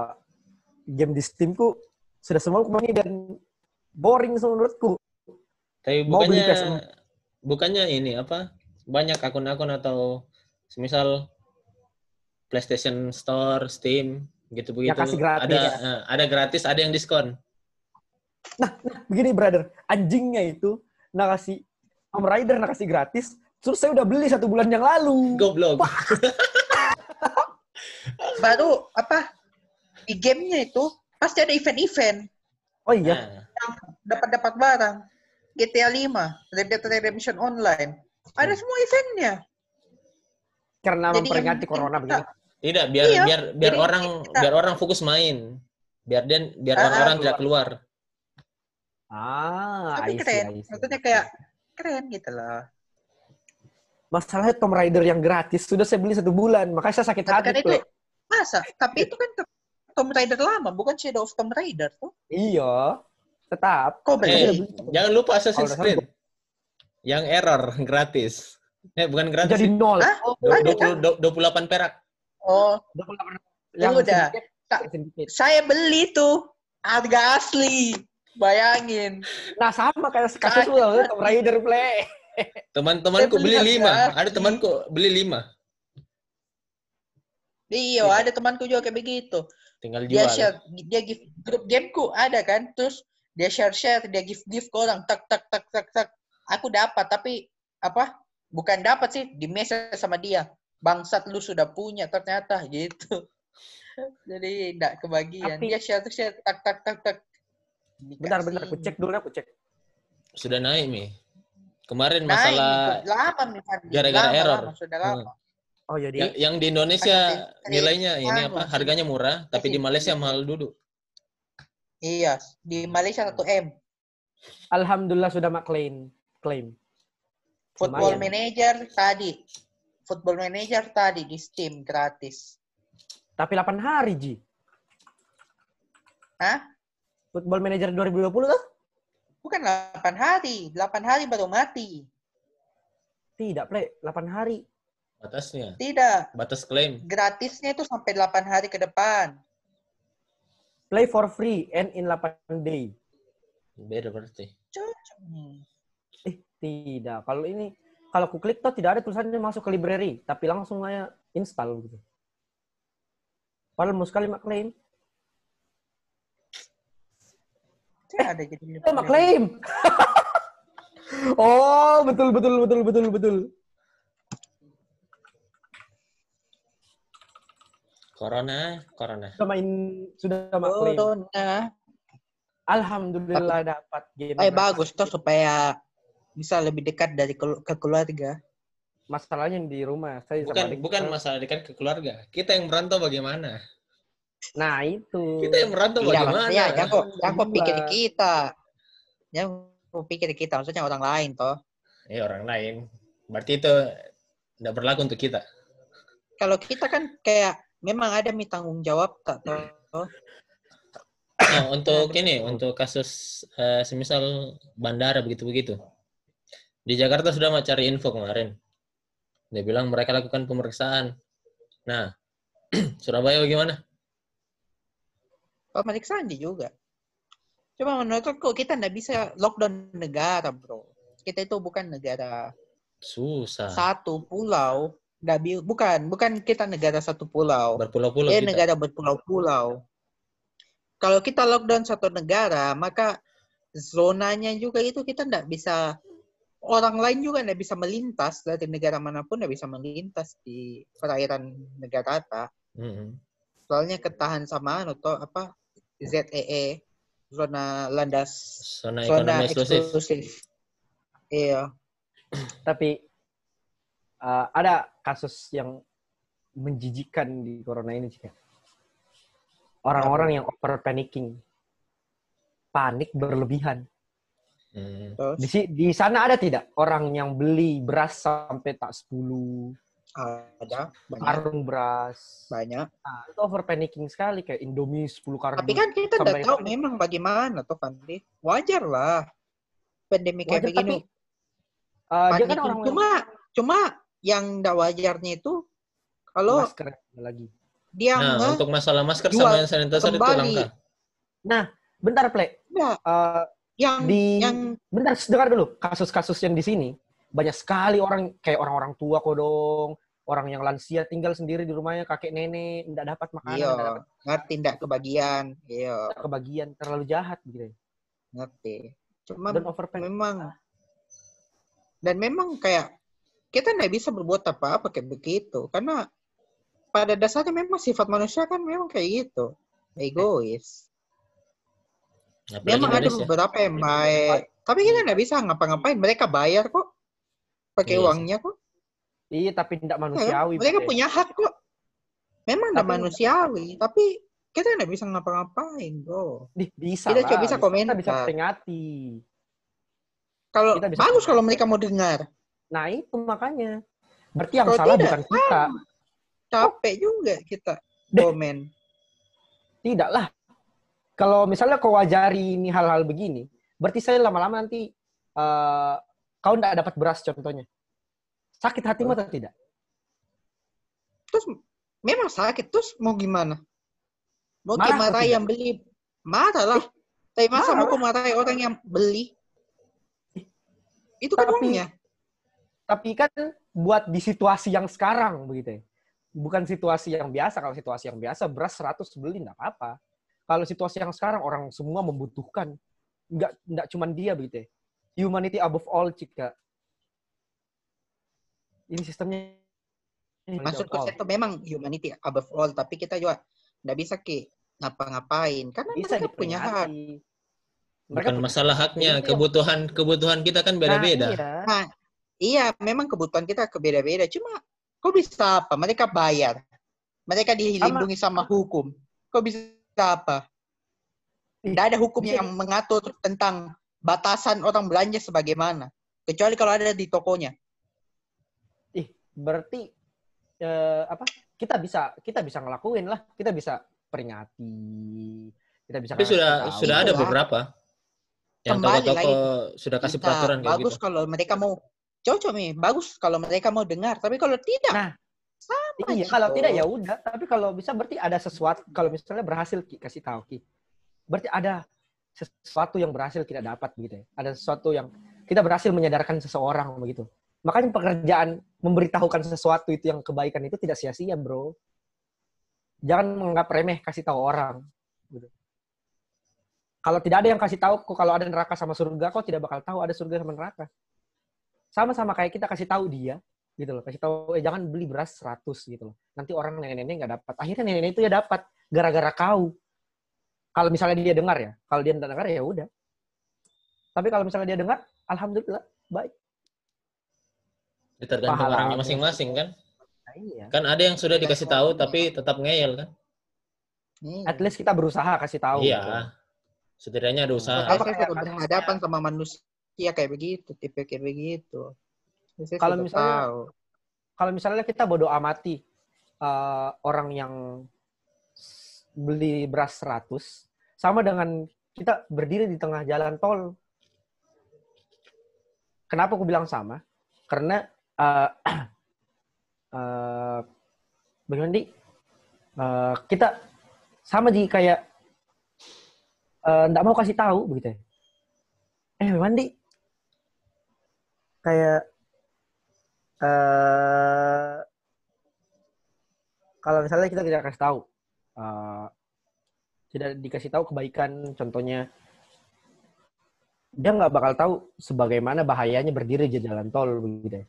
game di Steamku sudah semua main dan boring menurutku. Tapi Mau beli bukannya ini apa? Banyak akun-akun atau semisal PlayStation Store, Steam, gitu yang begitu. kasih gratis. Ada gratis, ada yang diskon. Nah, begini brother, anjingnya itu kasih Tomb Raider kasih gratis, terus saya udah beli 1 bulan yang lalu. Goblok. Baru apa? Di gamenya itu pasti ada event-event. Oh iya. Yang dapat barang. GTA 5, Red Dead Redemption Online. Ada semua eventnya. Karena memperingati corona begini. Tidak, biar orang fokus main. Biar orang-orang tidak keluar. Tapi keren. Maksudnya kayak keren gitu loh. Masalahnya Tomb Raider yang gratis sudah saya beli 1 bulan, makanya saya sakit hati. Kan itu, masa? Tapi itu kan Tomb Raider lama, bukan Shadow of Tomb Raider tuh. Iya, tetap. Jangan lupa Assassin's Creed. Yang error gratis. Bukan gratis. Jadi 0. 28 perak. Oh, 28. Yang udah. Saya beli tuh harga asli. Bayangin. Nah, sama kayak kasus Tomb Raider Play. Teman-temanku beli 5. Ada temanku beli 5. Iya, ada temanku juga kayak begitu. Tinggal jual. Dia share, dia give grup gameku ada kan, terus dia share, dia give ke orang, tak. Aku dapat, tapi apa? Bukan dapat sih, di message sama dia. Bangsat lu sudah punya ternyata gitu. Jadi enggak kebagian. Dia share, tak. Bentar, aku cek dulu, Sudah naik nih. Kemarin masalah gara-gara error. Sudah lama. Oh jadi yang di Indonesia nilainya ini apa? Harganya murah, tapi di Malaysia mahal dulu. Iya, di Malaysia 1M. Alhamdulillah sudah claim. Football Manager tadi di Steam gratis. Tapi 8 hari, Ji. Hah? Football Manager 2020 tuh? Bukan 8 hari. 8 hari baru mati. Tidak, Play. 8 hari. Batasnya? Tidak. Batas klaim? Gratisnya itu sampai 8 hari ke depan. Play for free and in 8 day. Beda berarti. Tidak. Kalau aku klik tuh tidak ada tulisannya masuk ke library. Tapi langsung aja install gitu. Padahal mau sekali claim. Ada jadi. Claim. Oh, betul. Corona. Sudah claim. Corona. Alhamdulillah dapat game. Bagus tuh supaya bisa lebih dekat dari ke keluarga. Masalahnya di rumah. Bukan masalah dekat ke keluarga. Kita yang merantau bagaimana? Nah, itu. Kita yang merantau bagaimana? Yang kok pikir kita. Maksudnya orang lain, toh. Orang lain. Berarti itu tidak berlaku untuk kita. Kalau kita kan kayak memang ada tanggung jawab, tak toh. Nah, untuk kasus semisal bandara begitu-begitu. Di Jakarta sudah mau cari info kemarin. Dia bilang mereka lakukan pemeriksaan. Nah, Surabaya bagaimana? Pemeriksaan juga. Cuma menurutku kita nggak bisa lockdown negara, bro. Kita itu bukan negara susah. Satu pulau. Bukan kita negara satu pulau. Berpulau-pulau kita. Negara berpulau-pulau. Kalau kita lockdown satu negara, maka zonanya juga itu kita nggak bisa. Orang lain juga nggak bisa melintas dari negara manapun, nggak bisa melintas di perairan negara kita. Soalnya ketahan sama atau apa ZEE, zona ekonomi eksklusif. Iya. Tapi ada kasus yang menjijikan di corona ini juga. Orang-orang yang over panicking, panik berlebihan. Di sana ada tidak orang yang beli beras sampai tak 10? Ada, banyak. Karung beras. Banyak. Nah, itu over panicking sekali, kayak Indomie 10 karung. Tapi kan kita udah tahu memang bagaimana tuh Fandi. Wajar lah. Pandemi kayak begini. Dia kan orang cuma yang enggak wajarnya itu kalau masker lagi. Dia untuk masalah masker sama hand sanitizer itu langka. Nah, bentar, Play. Bentar, dengar dulu. Kasus-kasus yang di sini, banyak sekali orang, kayak orang-orang tua kodong, orang yang lansia tinggal sendiri di rumahnya, kakek nenek, tidak dapat makanan, Iya, tidak dapat ngerti tidak kebagian. Iya, kebagian, terlalu jahat gitu. ngerti. Cuma Dan overpay. memang kayak kita nggak bisa berbuat apa-apa kayak begitu. Karena pada dasarnya memang sifat manusia kan memang kayak gitu. Egois. Apalagi Memang ada Indonesia. beberapa yang baik. Tapi kita nggak bisa ngapa-ngapain. Mereka bayar kok. Pakai Iya uangnya kok. Iya, tapi tidak manusiawi. Mereka Bro. punya hak kok. Memang tidak Tapi- manusiawi. Tapi kita nggak bisa ngapa-ngapain, bro. Bisa Kita lah. cuma bisa komentar. Kita bisa peringati. Kalau Kita bisa bagus komentar. kalau mereka mau dengar. Nah, itu makanya. Berarti yang Kalau salah tidak, bukan kita. Capek juga kita Deh. komen. Tidak lah. Kalau misalnya kau wajari ini hal-hal begini, berarti saya lama-lama nanti kau tidak dapat beras contohnya. Sakit hatimu atau tidak? Terus memang sakit. Terus mau gimana? Mau Marah atau marahi tidak? yang beli? Marah lah. Tapi masa marah mau kau marahi orang yang beli? Itu kan Tapi- uangnya. Tapi kan buat di situasi yang sekarang begitu ya. Bukan situasi yang biasa. Kalau situasi yang biasa beras 100 beli enggak apa-apa. Kalau situasi yang sekarang orang semua membutuhkan. Enggak cuma dia begitu ya. Humanity above all, Cika. Ini sistemnya Maksudku itu memang humanity above all. Tapi kita juga nggak bisa ngapa-ngapain. Karena bisa mereka punya hak. diperingati. Bukan masalah haknya, Itu kebutuhan kita kan beda-beda. Nah, Iya, memang kebutuhan kita beda-beda. Cuma, kok bisa apa? Mereka bayar. Mereka dilindungi sama hukum. Kok bisa apa? Tidak ada hukum Bisa yang mengatur tentang batasan orang belanja sebagaimana. Kecuali kalau ada di tokonya. berarti kita bisa ngelakuin lah, kita bisa peringati, kita bisa Tapi ngasih tahu. sudah ada Itulah. beberapa yang Kembali toko-toko lagi. sudah kasih Kita, peraturan kayak bagus gitu. kalau mereka mau cocok nih, bagus kalau mereka mau dengar. Tapi kalau tidak, Nah, sama iya, gitu. kalau tidak ya udah. Tapi kalau bisa berarti ada sesuatu. Kalau misalnya berhasil kasih tahu Ki, berarti ada sesuatu yang berhasil kita dapat begitu ya. Ada sesuatu yang kita berhasil menyadarkan seseorang begitu. Makanya pekerjaan memberitahukan sesuatu itu yang kebaikan itu tidak sia-sia, bro. Jangan menganggap remeh kasih tahu orang. Gitu. Kalau tidak ada yang kasih tahu, kok kalau ada neraka sama surga, kok tidak bakal tahu ada surga sama neraka. Sama-sama kayak kita kasih tahu dia, gitu loh. Kasih tahu, jangan beli beras 100 gitu loh. Nanti orang nenek-nenek nggak dapat. Akhirnya nenek-nenek itu ya dapat gara-gara kau. Kalau misalnya dia dengar ya, kalau dia tidak dengar ya udah. Tapi kalau misalnya dia dengar, alhamdulillah baik. Tergantung Pahalanya. orangnya masing-masing kan. Nah, iya. Kan ada yang sudah dikasih tahu tapi tetap ngeyel kan. At least kita berusaha kasih tahu. Iya. Gitu. Setidaknya ada usaha. Saya Apa sudah berhadapan sama manusia kayak begitu, tipe kayak begitu. Saya Kalau sudah misalnya- tahu. Kalau misalnya kita bodoh amati orang yang beli beras 100, sama dengan kita berdiri di tengah jalan tol. Kenapa aku bilang sama? Karena bagaimana di kita sama di kayak nggak mau kasih tahu begitu ya. Mandi kayak kalau misalnya kita tidak kasih tahu, tidak dikasih tahu kebaikan, contohnya dia nggak bakal tahu sebagaimana bahayanya berdiri di jalan tol begitu ya.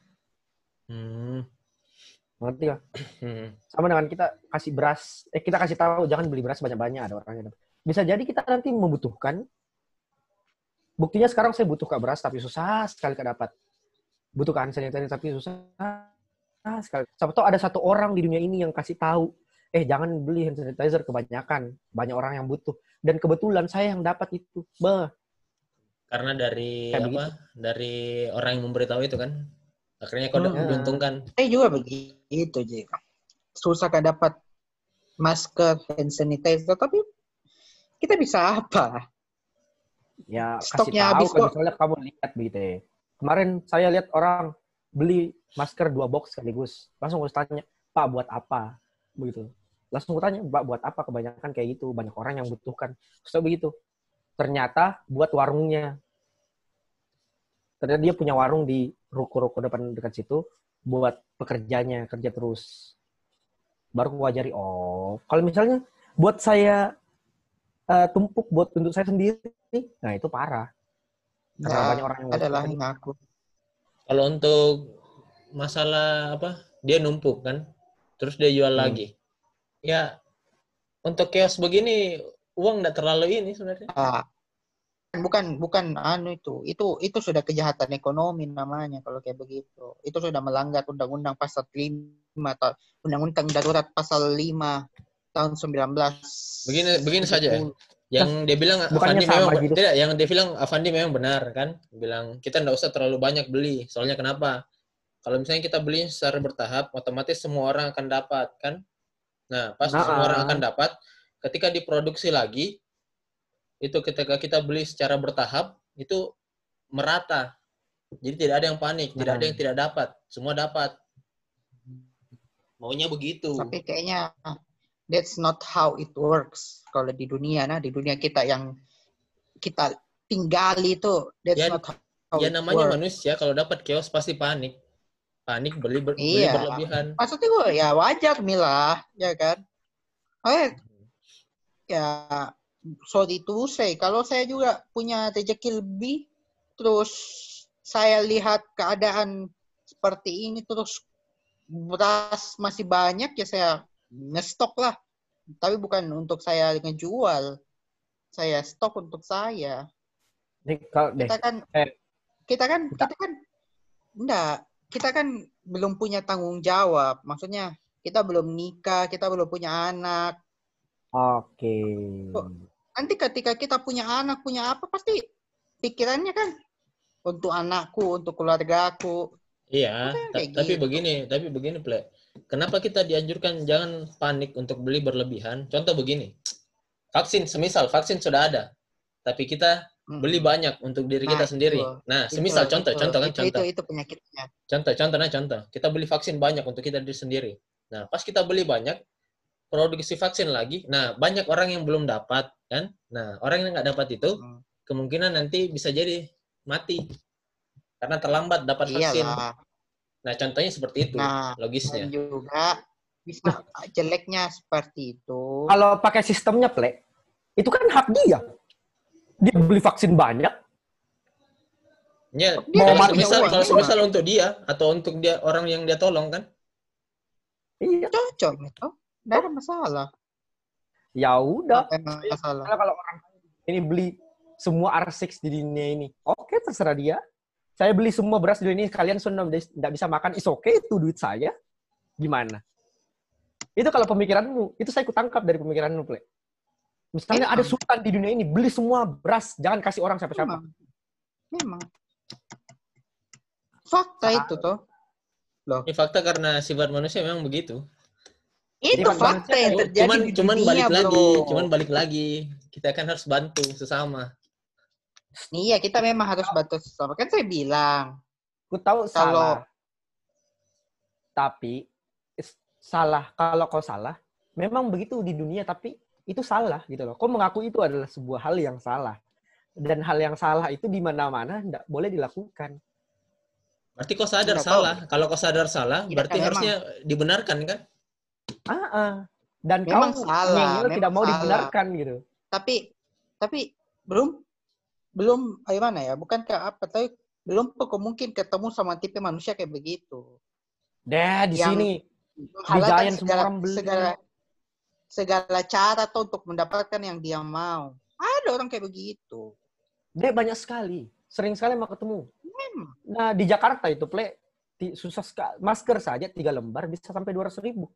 Ngerti nggak? Sama dengan kita kasih beras, kita kasih tahu jangan beli beras banyak-banyak, ada orangnya. Bisa jadi kita nanti membutuhkan. Buktinya sekarang saya butuh beras tapi susah sekali dapat. Butuh hand sanitizer tapi susah sekali. Siapa tahu ada satu orang di dunia ini yang kasih tahu, jangan beli hand sanitizer kebanyakan, banyak orang yang butuh. Dan kebetulan saya yang dapat itu. Karena dari Kayak apa? begitu. Dari orang yang memberitahu itu kan. Akhirnya kau diuntungkan. Saya juga begitu, Jika. Susah kan dapat masker, hand sanitizer, tapi kita bisa apa? Ya, Stoknya kasih tahu habis kalau kok. misalnya kamu lihat begitu ya. Kemarin saya lihat orang beli masker 2 box sekaligus. Langsung aku tanya, Pak buat apa? Begitu. Langsung aku tanya, Pak buat apa? Kebanyakan kayak gitu. Banyak orang yang butuhkan. Terus begitu. ternyata buat warungnya. Ternyata dia punya warung di ruko-ruko depan dekat situ buat pekerjanya, kerja terus. Baru aku ajari, oh kalau misalnya buat saya tumpuk buat untuk saya sendiri, nah itu parah. Karena banyak orang yang adalah ngaku. Kalau untuk masalah apa, dia numpuk kan, terus dia jual lagi. Ya, untuk chaos begini uang nggak terlalu ini sebenarnya. Bukan itu sudah kejahatan ekonomi namanya kalau kayak begitu. Itu sudah melanggar undang-undang pasal 5 atau undang-undang darurat pasal 5 tahun 19. Begini saja ya. Yang dia bilang Avandi memang gitu. Tidak, yang dia bilang Avandi memang benar kan? Bilang kita enggak usah terlalu banyak beli. Soalnya kenapa? Kalau misalnya kita beli secara bertahap, otomatis semua orang akan dapat kan? Nah, pas semua orang akan dapat, ketika diproduksi lagi, itu ketika kita beli secara bertahap, itu merata. Jadi tidak ada yang panik, tidak ada yang tidak dapat. Semua dapat. Maunya begitu. Tapi kayaknya that's not how it works. Kalau di dunia, di dunia kita yang kita tinggali itu, that's not how it namanya works. Manusia, kalau dapat chaos pasti panik. Panik beli berlebihan. Maksudnya gue ya wajar Mila, ya kan? Ya, sorry to say, kalau saya juga punya rezeki lebih, terus saya lihat keadaan seperti ini, terus beras masih banyak, ya saya ngestok lah. Tapi bukan untuk saya ngejual. Saya stok untuk saya. Kita kan belum punya tanggung jawab. Maksudnya kita belum nikah, kita belum punya anak. Oke. Nanti ketika kita punya anak, punya apa, pasti pikirannya kan untuk anakku, untuk keluargaku. Iya, tapi begini, Ple. Kenapa kita dianjurkan jangan panik untuk beli berlebihan? Contoh begini. Semisal vaksin sudah ada, tapi kita beli banyak untuk diri kita sendiri. Nah, semisal contoh. Itu penyakitnya. Contoh. Kita beli vaksin banyak untuk kita diri sendiri. Nah, pas kita beli banyak, produksi vaksin lagi. Nah, banyak orang yang belum dapat, kan? Nah, orang yang nggak dapat itu, kemungkinan nanti bisa jadi mati. Karena terlambat dapat vaksin. Nah, contohnya seperti itu, logisnya. Dan juga bisa jeleknya seperti itu. Kalau pakai sistemnya, Ple, itu kan hak dia. Dia beli vaksin banyak. Ya, kalau semisal untuk dia atau untuk dia orang yang dia tolong kan? Iya. Cocok itu. Tidak ada masalah. Ya udah. Masalah. Kalau orang ini beli semua R6 di dunia ini, oke, terserah dia. Saya beli semua beras di dunia ini, kalian sudah tidak bisa makan, is okay, itu duit saya. Gimana? Itu kalau pemikiranmu, itu saya kutangkap dari pemikiranmu, Ple. Misalnya ada sultan di dunia ini, beli semua beras, jangan kasih orang siapa-siapa. Memang. Fakta itu toh. Loh. Ini fakta karena sifat manusia memang begitu. Itu fakta yang terjadi di dunia, Cuman balik lagi. Kita kan harus bantu sesama. Iya, kita memang harus bantu sesama. Kan saya bilang. Ku tahu salah. Tapi salah. Kalau kau salah, memang begitu di dunia, tapi itu salah gitu loh. Kau mengaku itu adalah sebuah hal yang salah. Dan hal yang salah itu di mana-mana tidak boleh dilakukan. Berarti kau sadar salah. Kalau kau sadar salah, berarti harusnya dibenarkan kan? Dan memang kau salah, tidak mau dibenarkan gitu. Tapi belum gimana ya? Bukankah apa? Tapi belum mungkin ketemu sama tipe manusia kayak begitu. Di sini di Giant semua orang beli segala cara tuh untuk mendapatkan yang dia mau. Ada orang kayak begitu. Banyak sekali. Sering sekali mau ketemu. Nah, di Jakarta itu, Ple, susah sekali. Masker saja 3 lembar bisa sampai 200.000.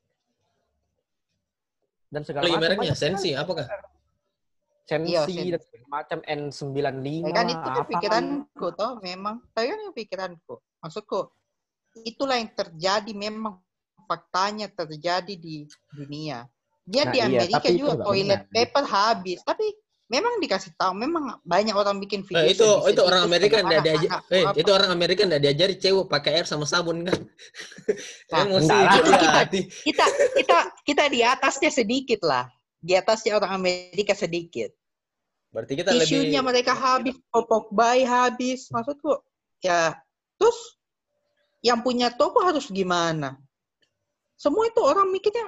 Dan segala macam. Mereknya Sensi, apakah? Sensi dan segala macam N95. Kan itu kan pikiranku toh memang. Saya kan pikiranku. Maksudku, itulah yang terjadi memang faktanya terjadi di dunia. Dia di Amerika juga toilet paper habis, tapi memang dikasih tahu, memang banyak orang bikin video. Itu orang Amerika enggak diajar. Itu orang Amerika enggak diajari cewek pakai air sama sabun kan. Kita di atasnya sedikit lah. Di atasnya orang Amerika sedikit. Berarti kita tisunya lebih mereka habis, popok bayi habis. Maksudku, ya, terus yang punya toko harus gimana? Semua itu orang mikirnya,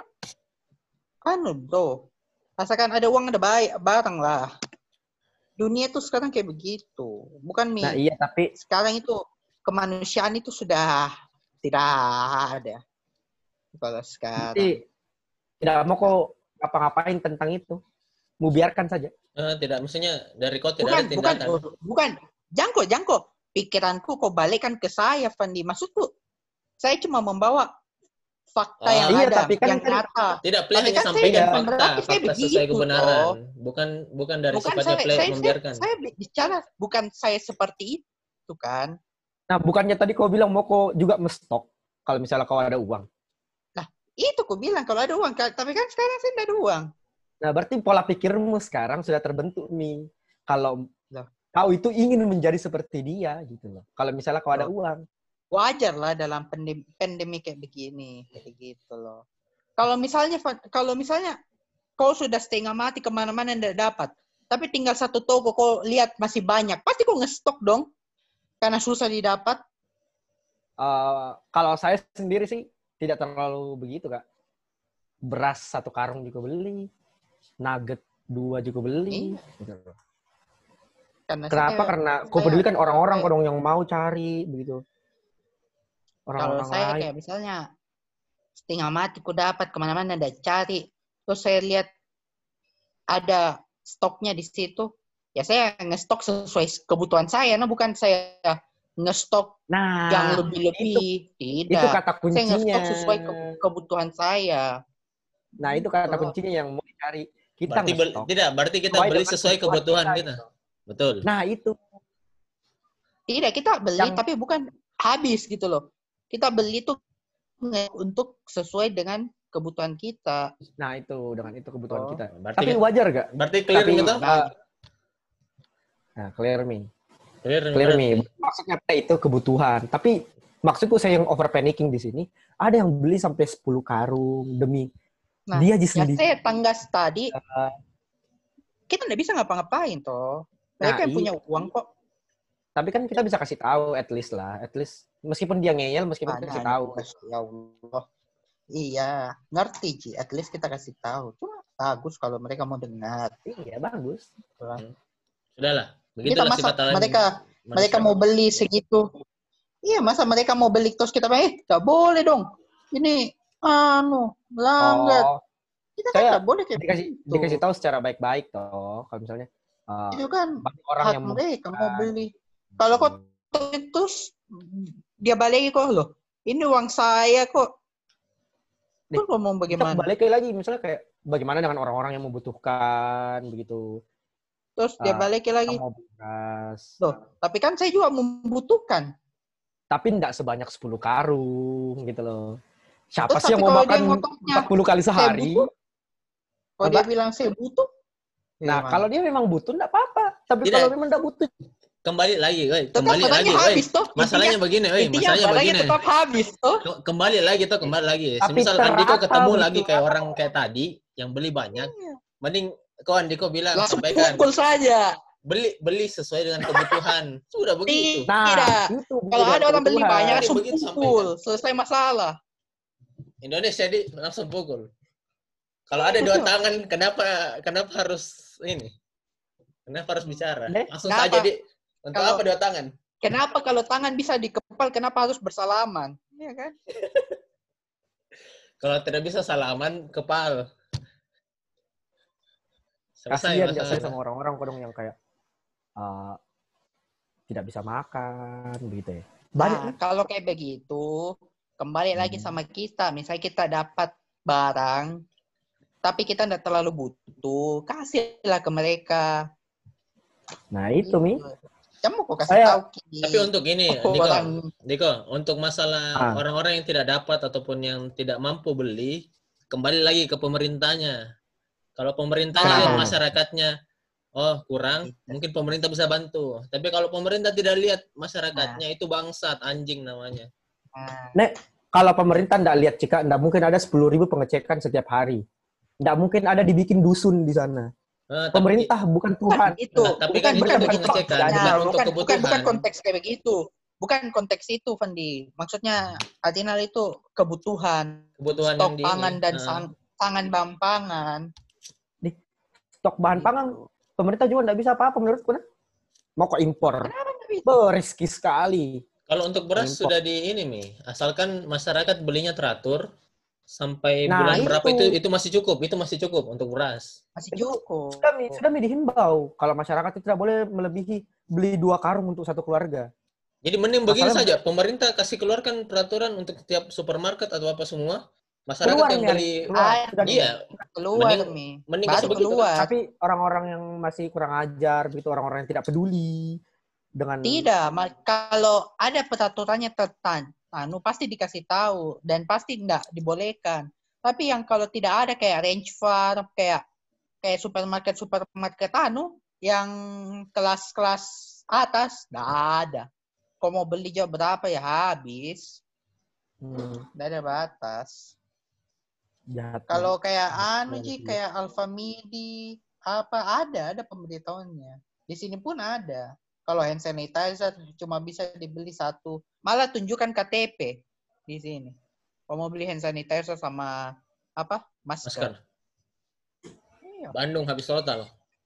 bro. Rasakan ada uang, ada barang lah. Dunia itu sekarang kayak begitu. Bukan Nah iya, tapi sekarang itu kemanusiaan itu sudah tidak ada. Kalau sekarang. jadi tidak mau kok ngapa-ngapain tentang itu. Mau biarkan saja. tidak, maksudnya dari kau tidak ada tindakan. Bukan. Jangko. Pikiranku kau balikkan ke saya, Fandi. Maksudku, saya cuma membawa fakta yang ada, tapi kan yang nyata. Tidak, play hanya kan sampaikan saya fakta sesuai kebenaran. Bukan dari sifatnya play membiarkan. Saya bicara bukan saya seperti itu kan. Nah, bukannya tadi kau bilang mau kau juga mestok kalau misalnya kau ada uang. Nah, itu kau bilang kalau ada uang. Tapi kan sekarang saya tidak ada uang. Nah, berarti pola pikirmu sekarang sudah terbentuk nih. Kalau kau itu ingin menjadi seperti dia gitu loh. Kalau misalnya kau ada uang. Wajar lah dalam pandemi kayak begini, kayak gitu loh. Kalau misalnya kau sudah setengah mati kemana-mana tidak dapat, tapi tinggal satu toko kau lihat masih banyak, pasti kau ngestok dong, karena susah didapat. Kalau saya sendiri sih tidak terlalu begitu, Kak. Beras 1 karung juga beli, nugget 2 juga beli. Gitu. Kenapa? Karena kau peduli kan orang-orang kodong yang mau cari begitu. Kalau saya kayak misalnya setengah mati ku dapat kemana-mana ada cari, terus saya lihat ada stoknya di situ, ya saya ngestok sesuai kebutuhan saya, bukan saya ngestok yang lebih-lebih. Tidak. Itu kata kuncinya. Saya ngestok sesuai kebutuhan saya. Nah itu kata kuncinya yang mau dicari. Kita berarti kita beli sesuai kebutuhan kita. Betul. Nah itu. Tidak, kita beli tapi bukan habis gitu loh. Kita beli itu untuk sesuai dengan kebutuhan kita. Nah itu, dengan itu kebutuhan kita. Berarti tapi wajar gak? Berarti clear gitu? Nah, clear me. Maksudnya itu kebutuhan. Tapi maksudku saya yang over panicking di sini, ada yang beli sampai 10 karung demi dia aja sendiri. Saya tanggas tadi, kita nggak bisa ngapa-ngapain toh. Mereka yang punya uang kok. Tapi kan kita bisa kasih tahu at least meskipun dia ngeyel, meskipun kita kasih tahu. Ya Allah. Iya, ngerti Ji. At least kita kasih tahu. Cuma bagus kalau mereka mau dengar. Iya, bagus. Sudahlah. Begitulah sifat mereka mau beli segitu. Iya, masa mereka mau beli terus kita nggak boleh dong. Ini melanggar. Kita kan nggak boleh kayak dikasih tahu secara baik-baik toh. Kalau misalnya itu kan orang hak yang mereka mau beli. Kalau kok terus dia balik kok loh. Ini uang saya kok. Itu ngomong bagaimana? Balik lagi misalnya kayak bagaimana dengan orang-orang yang membutuhkan begitu. Terus dia balik lagi. Loh, tapi kan saya juga membutuhkan. Tapi enggak sebanyak 10 karung gitu loh. Siapa sih yang mau makan 40 kali sehari? Kalau dia bilang saya butuh. Nah, kalau dia memang butuh enggak apa-apa. Tapi kalau memang enggak butuh, kembali lagi, kembali lagi, masalahnya begini, tetap habis, kembali lagi. Semisal Andiko ketemu lagi kayak orang kayak tadi yang beli banyak, mending kau Andiko bilang sampaikan. Pukul saja. Beli sesuai dengan kebutuhan. Sudah begitu. Tidak. Kalau ada orang beli banyak langsung pukul, selesai masalah. Indonesia langsung pukul. Kalau ada 2 tangan, kenapa harus ini? Kenapa harus bicara? Langsung saja untuk apa 2 tangan? Kenapa kalau tangan bisa dikepal, kenapa harus bersalaman? Iya kan? Kalau tidak bisa salaman, kepal. Kasihan saya sama orang-orang kadang yang kayak tidak bisa makan, begitu ya. Nah, kalau kayak begitu, kembali lagi sama kita. Misalnya kita dapat barang, tapi kita tidak terlalu butuh, kasihlah ke mereka. Nah itu, Mi. Kamu kok kasih tahu. Tapi untuk ini, Diko, untuk masalah orang-orang yang tidak dapat ataupun yang tidak mampu beli, kembali lagi ke pemerintahnya. Kalau pemerintah lihat masyarakatnya, kurang, mungkin pemerintah bisa bantu. Tapi kalau pemerintah tidak lihat masyarakatnya, itu bangsat, anjing namanya. Nek, kalau pemerintah tidak lihat, Cika, tidak mungkin ada 10.000 pengecekan setiap hari. Tidak mungkin ada dibikin dusun di sana. Tapi, Pemerintah bukan Tuhan. Itu. tapi bukan kan itu untuk begitu. pengecekan, Nah, bukan untuk bukan kebutuhan. konteks kayak begitu. Bukan konteks itu, Fendi. Maksudnya Adinal itu kebutuhan yang stok di pangan ini. dan pangan bahan pangan. Di stok bahan Gitu. pangan, pemerintah juga nggak bisa apa-apa menurutku. Mau kok impor? Kenapa nggak bisa? Beriski sekali. Kalau untuk beras Impor. sudah di ini Mi, asalkan masyarakat belinya teratur sampai Nah, bulan berapa itu. itu masih cukup untuk beras. Masih Itu cukup. sudah dihimbau kalau masyarakat itu tidak boleh melebihi beli 2 karung untuk satu keluarga. Jadi mending begini Masalah- saja, pemerintah kasih keluarkan peraturan untuk tiap supermarket atau apa semua, masyarakat Keluar yang nih, beli keluar. Sudah iya, Keluar, mending- Mi. mending Baru kasih begitu, keluar. Tapi orang-orang yang masih kurang ajar, begitu orang-orang yang tidak peduli dengan Tidak, kalau ada peraturannya pasti dikasih tahu dan pasti enggak dibolehkan. Tapi yang kalau tidak ada kayak range farm, kayak supermarket yang kelas-kelas atas, enggak ada. Kalau mau beli jauh berapa ya habis. Enggak ada batas. jahat. Kalau kayak kayak Alfamidi, ada pemberitahuannya. Di sini pun ada. Kalau hand sanitizer cuma bisa dibeli 1. Malah tunjukkan KTP di sini. Kalau mau beli hand sanitizer sama masker. Iya. Bandung habis total.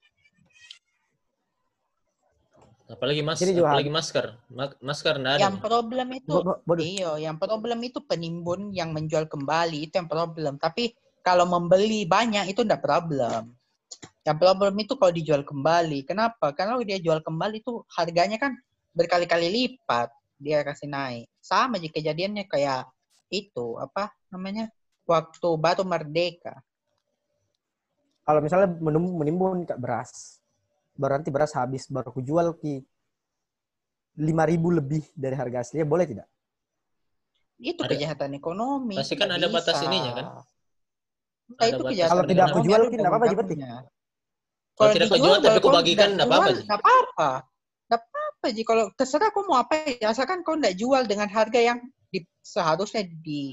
Apalagi masker. Masker enggak ada. Yang problem itu Bodoh. yang problem itu penimbun yang menjual kembali itu yang problem. Tapi kalau membeli banyak itu enggak problem. Yang problem itu kalau dijual kembali. Kenapa? Karena kalau dia jual kembali itu harganya kan berkali-kali lipat dia kasih naik. Sama jika kejadiannya kayak itu waktu baru merdeka. Kalau misalnya menimbun beras, baru nanti beras habis, baru aku jual ke 5.000 lebih dari harga aslinya, boleh tidak? Itu kejahatan ekonomi. Pasti kan ada batas ininya kan? Itu kejahatan. Kalau tidak aku jual, tidak apa-apa berarti. Kalau tidak kau jual tapi kau bagikan, tidak apa-apa. Tidak apa-apa. Tidak apa-apa. Kalau terserah kau mau apa, asalkan kau tidak jual dengan harga yang seharusnya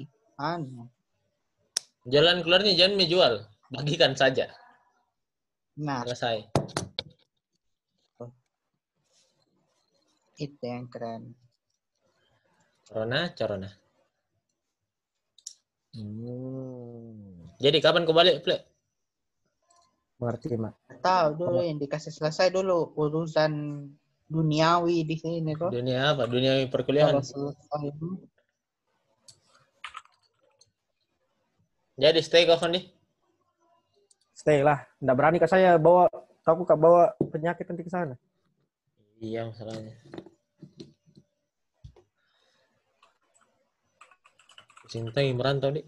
Jalan keluarnya jangan menjual, bagikan saja. Nah, selesai. Itu yang keren. Corona. Jadi kapan kau balik, Ple? Mengerti, Mak. Tahu dulu yang dikasih selesai dulu urusan duniawi di sini kok. Dunia apa? Dunia perkuliahan. Selesai. Jadi stay kapan nih? Stay lah. Nggak berani ke saya bawa, aku bawa penyakit nanti ke sana. Iya masalahnya. Cinta yang merantau nih.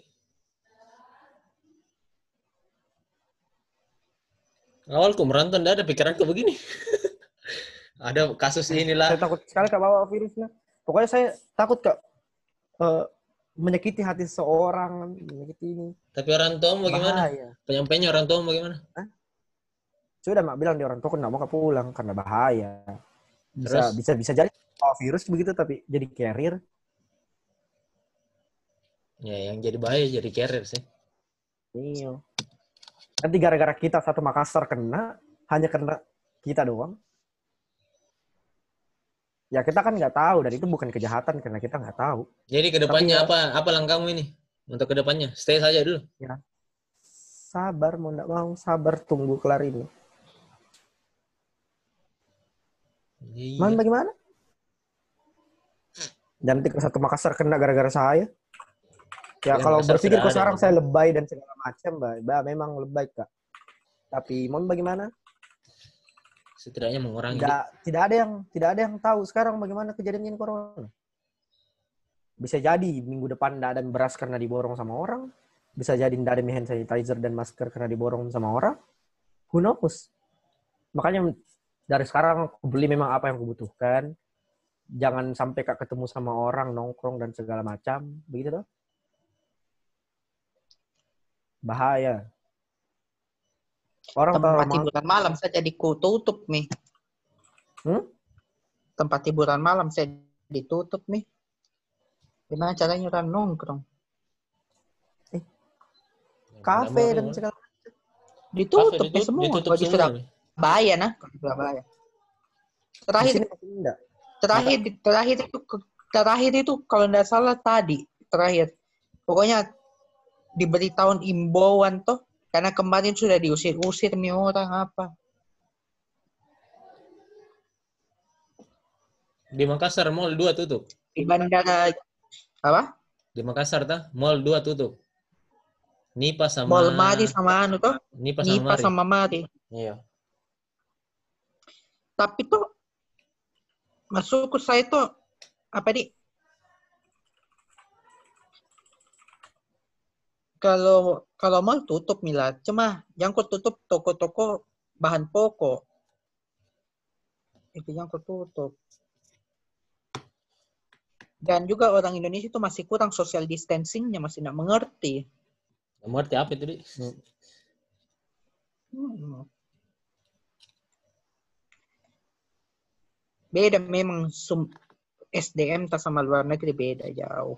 Awalku merantau nggak ada pikiranku begini. Ada kasus inilah. Saya takut sekali Kak bawa virusnya. Pokoknya saya takut Kak menyakiti hati seseorang, menyakiti ini. Tapi orang tua bagaimana? Bahaya. Penyampainya orang tua bagaimana? Sudah Mak bilang di orang tua nggak mau pulang karena bahaya. Bisa jadi virus begitu tapi jadi carrier. Ya yang jadi bahaya jadi carrier sih. Iya. Nanti gara-gara kita satu Makassar hanya kena kita doang. Ya kita kan nggak tahu dan itu bukan kejahatan karena kita nggak tahu. Jadi kedepannya apa langkahmu ini untuk kedepannya? Stay saja dulu. Ya. Sabar mau nggak mau sabar tunggu kelar ini. Iya. Man bagaimana? Dan nanti ke satu Makassar kena gara-gara saya. Ya kalau berpikir kok sekarang saya lebay dan segala macam, Mbak, memang lebay Kak. Tapi mohon bagaimana? Setidaknya mengurangi. Tidak ada yang tahu sekarang bagaimana kejadian ini corona. Bisa jadi minggu depan tidak ada beras karena diborong sama orang. Bisa jadi tidak ada hand sanitizer dan masker karena diborong sama orang. Who knows? Makanya dari sekarang aku beli memang apa yang aku butuhkan. Jangan sampai Kak ketemu sama orang, nongkrong dan segala macam. Begitu toh? Bahaya. Orang tempat hiburan malam saja ditutup nih. Tempat hiburan malam saya ditutup nih. Gimana caranya orang nongkrong? Kafe dan segala macam. Ditutup ya semua. Ditutup Kalau di semua nih. Surabaya, nah. Kalau di Surabaya. Di sini masih enggak. Terakhir itu kalau nggak salah terakhir. Pokoknya diberitahuan imbauan tuh. Karena kemarin sudah diusir-usir nih orang apa. Di Makassar Mall 2 tutup. Di bandara apa? Di Makassar Mall 2 tutup. Nipa sama Mall Mari sama anu tuh. Nipa Nipa sama Mari. Iya. Tapi tuh masuk ke saya tuh apa nih? Kalau mall tutup Mila, cuma yang ku tutup toko-toko bahan pokok. Itu yang ku tutup. Dan juga orang Indonesia itu masih kurang social distancing-nya, masih tidak mengerti. Mengerti apa itu, Dik? Beda memang SDM tak sama luar negeri beda jauh.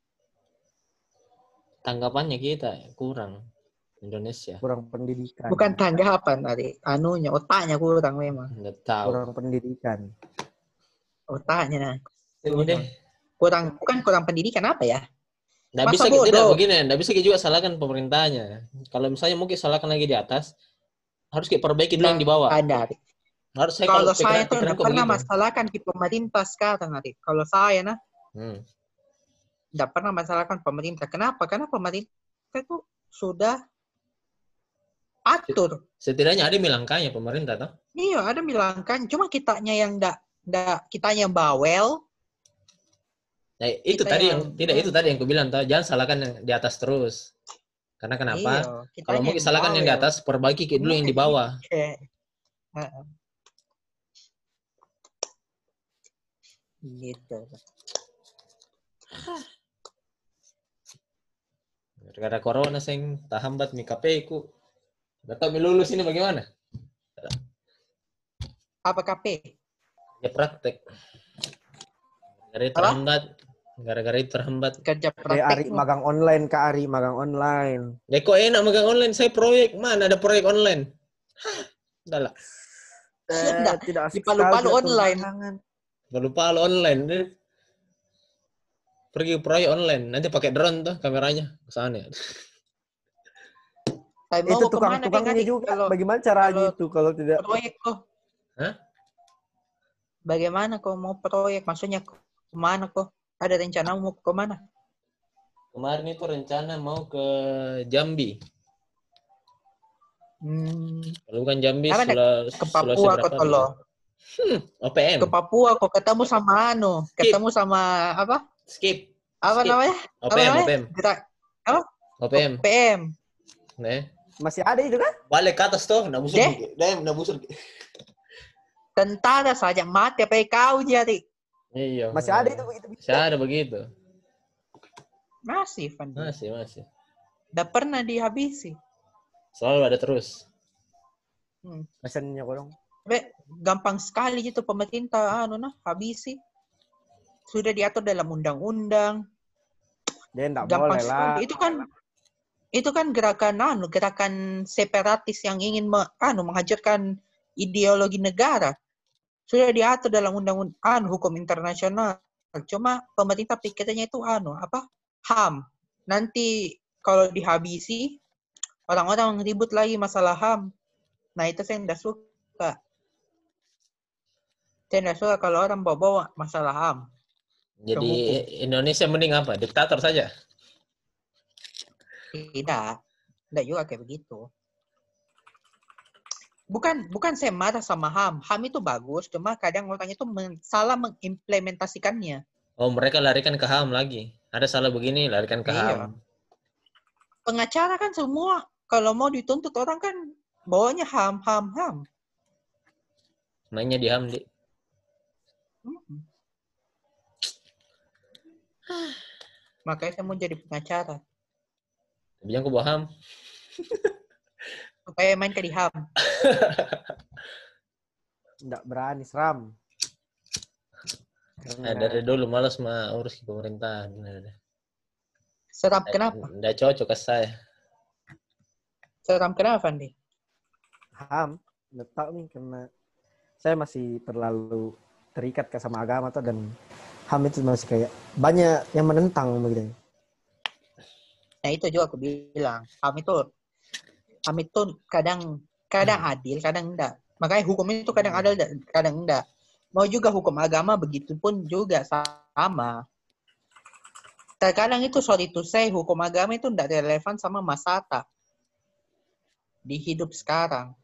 Tanggapannya kita kurang Indonesia. Kurang pendidikan. Bukan tanggapan tadi, anunya otaknya kurang memang. Nggak tahu. Kurang pendidikan. Otaknya nah. Ini deh. Bukan kurang pendidikan apa ya? Nggak bisa tidak begini, nggak bisa juga salahkan pemerintahnya. Kalau misalnya mungkin salahkan lagi di atas, harus kita perbaiki dulu yang di bawah. Ada. Harus kalau saya tuh nggak pernah masalahkan di pemerintah sekarang, Adik. Kalau saya nggak pernah masalahkan pemerintah. Kenapa? Karena pemerintah itu sudah atur. Setidaknya ada milangkanya pemerintah, toh? Iya, ada milangkanya. Cuma kitanya yang kitanya yang bawel. Nah, itu tadi yang aku bilang, toh. Jangan salahkan yang di atas terus. Karena kenapa? Iya, kalau mau salahkan yang di atas, perbaiki dulu yang di bawah. Gitu. Gara-gara corona sing tahambat mi KP ku. Gak tau mi lulus ini bagaimana? Apa KP? Ya praktek. Gara-gara itu terhambat. Kerja praktek. Ari magang online, Kak Ari magang online. Ya kok enak magang online, saya proyek. Mana ada proyek online? Udah lah. Tidak di Palu-Palu online. Palu-Palu online. Pergi proyek online, nanti pakai drone tuh kameranya ke sana. Itu tukang-tukangnya juga. Bagaimana caranya itu kalau tidak proyek kok? Hah? Bagaimana kok mau proyek? Maksudnya kemana kok? Ada rencana mau ke mana? Kemarin itu rencana mau ke Jambi. Kalau bukan Jambi, ke Papua kok tolong. OPM. Ke Papua kok ketemu sama ketemu sama apa? Skip. Apa namanya? OPM. Apa? OPM. Nih. Masih ada itu kan? Balik ke atas tuh, nak busur. Tentara saja mati apa kau jadi? Iya. Masih ada itu begitu. Masih ada begitu. Masih, Van. Masih. Udah pernah dihabisi. Selalu ada terus. Pesannya kolong. Gampang sekali gitu pemerintah habisi. Sudah diatur dalam undang-undang. Dia enggak boleh lah. Itu kan gerakan separatis yang ingin menghancurkan ideologi negara. Sudah diatur dalam undang-undang hukum internasional. Cuma pemerintah pikirnya itu HAM. Nanti kalau dihabisi orang-orang ribut lagi masalah HAM. Nah, itu saya tidak suka. Saya tidak suka kalau orang bawa-bawa masalah HAM. Jadi Indonesia mending apa? Diktator saja? Tidak juga kayak begitu. Bukan saya marah sama HAM. HAM itu bagus, cuma kadang orang itu salah mengimplementasikannya. Oh, mereka larikan ke HAM lagi. Ada salah begini, larikan ke HAM. Pengacara kan semua, kalau mau dituntut orang kan bawanya HAM. Mainnya di HAM, Dik. Makanya saya mau jadi pengacara. Bilang ke bawa HAM. Supaya main ke di HAM. Nggak berani, seram. Dari dulu malas urus pemerintahan. Seram kenapa? Nggak cocok ke saya. Seram kenapa, Andi? HAM. Nggak tahu nih karena saya masih terlalu terikat sama agama tuh, dan HAM itu masih kayak banyak yang menentang begitu. Nah itu juga aku bilang, HAM itu kadang adil, kadang enggak. Makanya hukum itu kadang adil, kadang enggak. Mau juga hukum agama begitu pun juga sama. Terkadang itu sorry to say, hukum agama itu enggak relevan sama masata di hidup sekarang.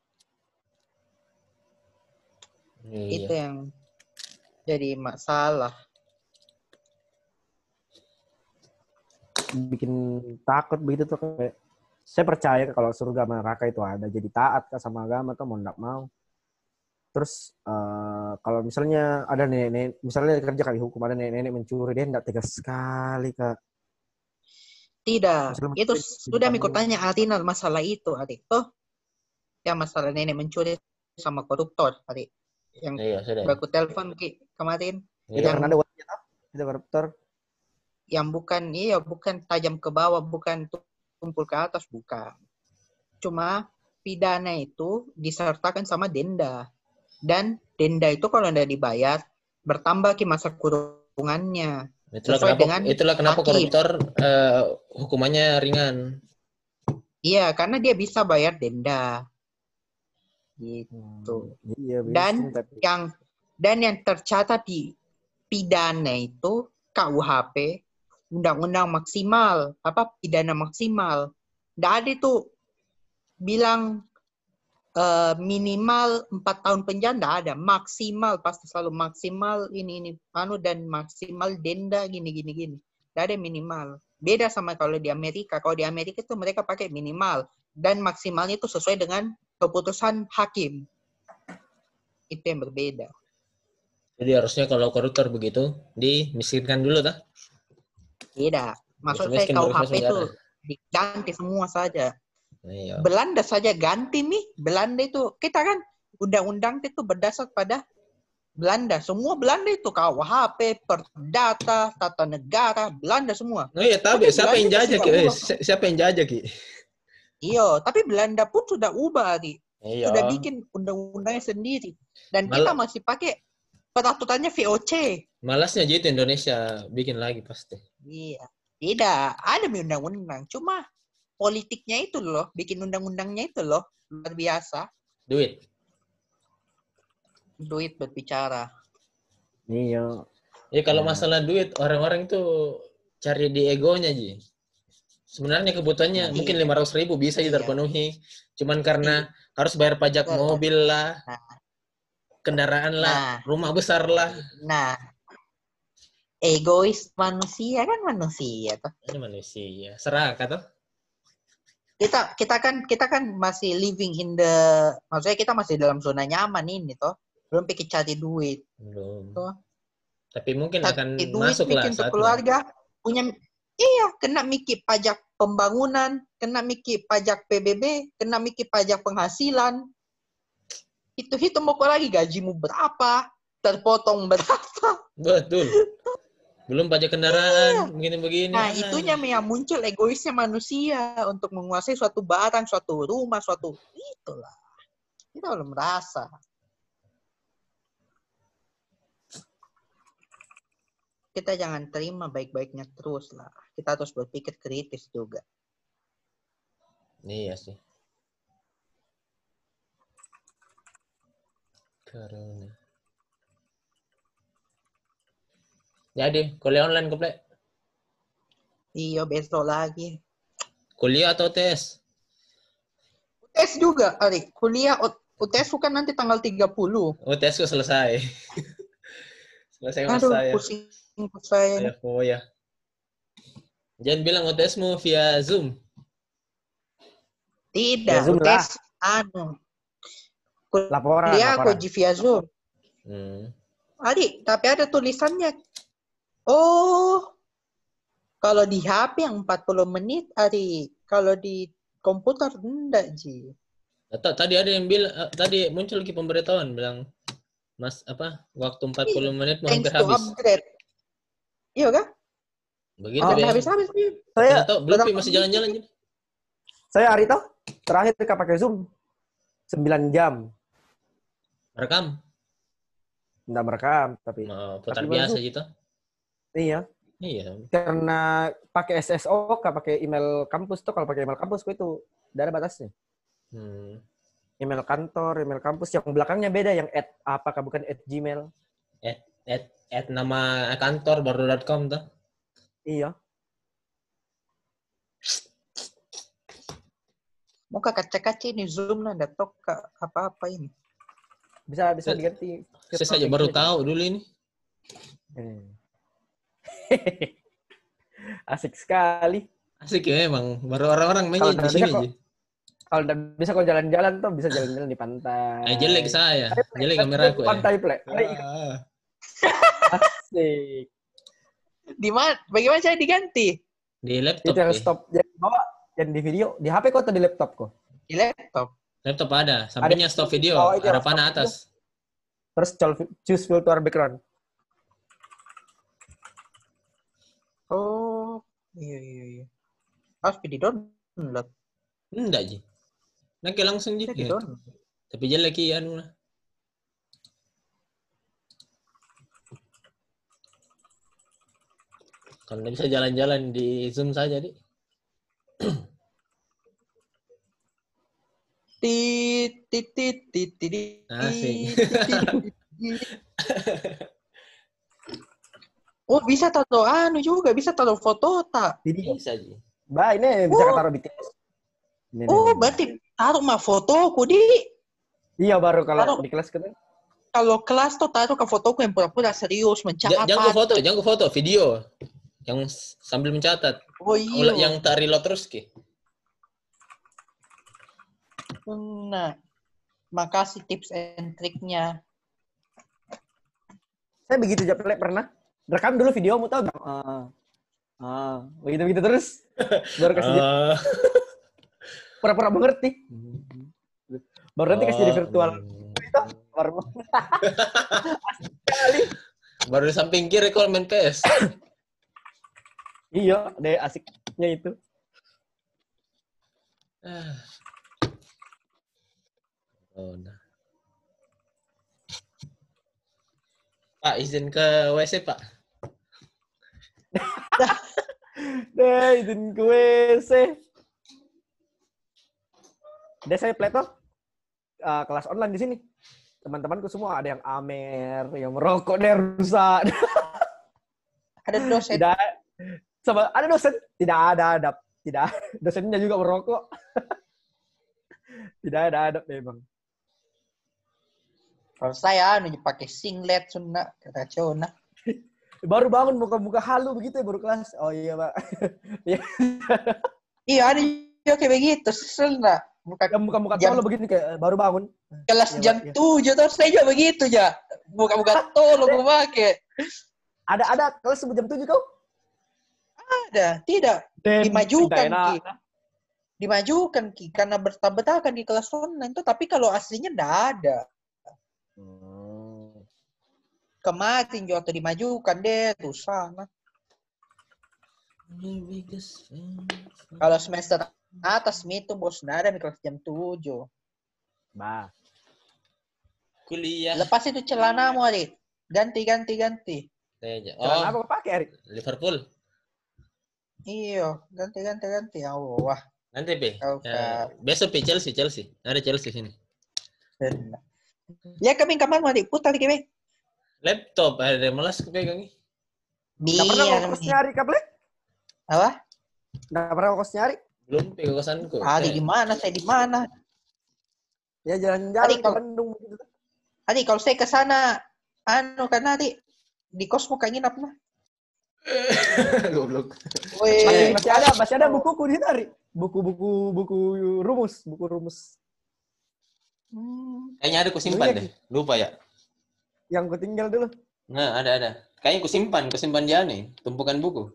Iya. Itu yang jadi masalah. Bikin takut begitu tuh, kayak saya percaya kalau surga neraka itu ada, jadi taat sama agama tuh mau enggak mau. Terus kalau misalnya ada nenek, misalnya kerja kali hukum, ada nenek mencuri, dia enggak tegas sekali, Kak. Tidak, Misalnya itu sudah kamu, Miko tanya Atina masalah itu, adik. Tuh, yang masalah nenek mencuri sama koruptor, adik. Yang Iya, sudah. baku telepon kemarin. itu Iya. kan ada wajah tuh, itu koruptor. Yang bukan tajam ke bawah, bukan tumpul ke atas, bukan. Cuma pidana itu disertakan sama denda. Dan denda itu kalau tidak dibayar, bertambah ke masa kurungannya. Itulah kenapa koruptor hukumannya ringan. Iya, karena dia bisa bayar denda. Gitu. Iya, Dan yang tercatat di pidana itu KUHP, undang-undang maksimal, pidana maksimal. Nggak ada itu bilang minimal 4 tahun penjara, nggak ada. Maksimal pasti selalu maksimal ini dan maksimal denda gini. Nggak ada minimal. Beda sama kalau di Amerika. Kalau di Amerika itu mereka pakai minimal dan maksimalnya itu sesuai dengan keputusan hakim. Itu yang berbeda. Jadi harusnya kalau koruptor begitu dimiskinkan dulu tak? Tidak. Maksud saya KUHP itu diganti semua saja. Iya. Belanda saja ganti nih. Belanda itu, kita kan undang-undang itu berdasar pada Belanda. Semua Belanda itu KUHP, Perdata, Tata Negara, Belanda semua. Oh iya, tapi siapa yang jajak? Siapa yang jajak? Iya, tapi Belanda pun sudah ubah, Iya. Sudah bikin undang-undangnya sendiri. Dan kita masih pakai peraturannya VOC. Malasnya gitu Indonesia bikin lagi pasti. Iya. Tidak, ada undang-undang. Cuma politiknya itu loh, bikin undang-undangnya itu loh, luar biasa. Duit berbicara. Iya. Ya kalau masalah duit, orang-orang tuh cari di egonya, Ji. Sebenarnya kebutuhannya mungkin 500.000 bisa terpenuhi. Cuman karena harus bayar pajak mobil lah, kendaraan lah, rumah besar lah. Nah, egois manusia kan manusia tuh. Ini manusia, serakah tuh. Kita kan masih living in maksudnya kita masih dalam zona nyaman ini toh. Belum pikir cari duit. Belum. Toh. Tapi mungkin akan duit masuk lah untuk keluarga, kena mikir pajak pembangunan, kena mikir pajak PBB, kena mikir pajak penghasilan. Hitung mau lagi gajimu berapa, terpotong berapa. Betul. Belum pajak kendaraan, begini-begini. Nah, itunya yang muncul egoisnya manusia untuk menguasai suatu barang, suatu rumah, itulah. Kita belum merasa. Kita jangan terima baik-baiknya terus lah. Kita harus berpikir kritis juga. Iya sih. Karena. Jadi, kuliah online komplek? Iya, besok lagi. Kuliah atau tes? UTS juga, Ari. Kuliah UTS bukan nanti tanggal 30. UTS ku selesai. Selesai masa saya. Pusing saya. Ya. Jangan bilang UTS-mu via Zoom. Tidak, Zoom UTS laporan. Kuliah aku via Zoom. Ari, tapi ada tulisannya. Oh, kalau di HP yang 40 menit, Ari. Kalau di komputer, enggak, Ji. Tadi ada yang bilang, tadi muncul lagi pemberitahuan bilang, Mas, waktu 40 menit mau hampir habis. Upgrade. Iya kan? Begitu deh. Habis-habis. Saya belum masih jalan-jalan. Saya hari itu terakhir pakai Zoom 9 jam. Rekam? Nggak merekam, tapi Putar tapi biasa bagus. gitu. Iya. Iya. Karena pakai SSO, pakai email kampus tuh. Kalau pakai email kampus itu udah ada batasnya. Email kantor, email kampus yang belakangnya beda, yang apakah bukan @gmail. Nama kantor baru.com tuh. Iya. Muka kaca-kaca ini Zoom nanda tok apa-apa ini. Bisa diganti. Saya saja baru tahu dulu ini. Asik sekali. Asik ya emang. Baru orang-orang mainnya di sini aja. Kalau nggak bisa kalau jalan-jalan tuh bisa jalan-jalan di pantai. Jelek saya. Jelek kamera aku ya. Pantai play. Asik. Di mana? Bagaimana saya diganti? Di laptop. Itu yang stop. Yang bawa yang di video. Di HP kok atau di laptop kok? Di laptop. Laptop ada. Sampingnya stop video. Itu Ada stop panah video. atas. Terus choose filter background. Oh, iya. Harus di download. Enggak, Ji. Nanti langsung Ji. Di download. Tapi jelek ya anu lah. Kalau nggak bisa jalan-jalan di Zoom saja, Dik. Asik. Oh, bisa taruh anu juga, bisa taruh foto tak? Bisa, Ji. Bah, ini bisa taruh di kelas. Berarti taruh mah fotoku di. Iya, baru kalau di kelas kan. Kalau kelas tuh taruh ke fotoku yang pura-pura serius mencatat. Jangan foto, video. Yang sambil mencatat. Oh iya. Yang tak reload terus ki. Nah, makasih tips and triknya. Saya begitu Japlek pernah. Rekam dulu videomu tau gak? Begitu terus. Baru kasih pura-pura mengerti. Baru nanti kasih jadi virtual. Baru. Sekali. Baru di samping kiri kalau main PS. Iya, deh asiknya itu. Nah. Pak, izin ke WC, Pak. Izin ke WC. Saya Pleto kelas online di sini. Teman-temanku semua ada yang amer, yang merokok, deh rusak. Ada dosen. Ada dosen, tidak ada. Dosennya juga merokok. Tidak ada adab memang. Kalau saya pakai singlet Sunda, kata Cona. Baru bangun muka-muka halu begitu ya baru kelas. Oh iya, Pak. Iya, ada juga kayak begitu, Sunda. Muka-muka tolo begini kayak baru bangun. Kelas jam 7 terus saya juga begitu ya. Muka-muka tolo gue pakai. Ada kelas jam 7 kau? Ada, tidak. Dimajukan Ki karena bertabetakan di kelas online tuh, tapi kalau aslinya enggak ada. Kemarin juga dimajukan deh tuh sana. Kalau semester atas itu bos nada kelas jam 7. Bah. Kuliah. Lepas itu celanamu, Adik. Ganti. Celana apa pakai, Adik? Liverpool. Iya, ganti. Wah. Nanti Be. Besok Be Chelsea. Ada Chelsea sini. Ya kami kamar Adik putar kami. Laptop ada malas kepegang. Nggak pernah kos nyari Kaple? Apa? Nggak pernah kos nyari? Belum pegang kosanku. Adik di mana? Saya di mana? Ya jalan-jalan ke Bandung gitu. Adik kalau saya ke sana kan Adik di kos mau nginap mah. Goblok. Masih ada bukuku di tari. Buku rumus. Kayaknya ada kusimpan deh. Lupa ya. Yang ku tinggal dulu. Nah, ada. Kayaknya kusimpan dia nih, tumpukan buku.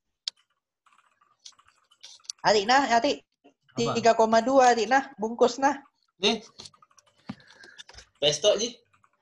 Adik 3,2 Adik bungkus nah. Pesto Ji.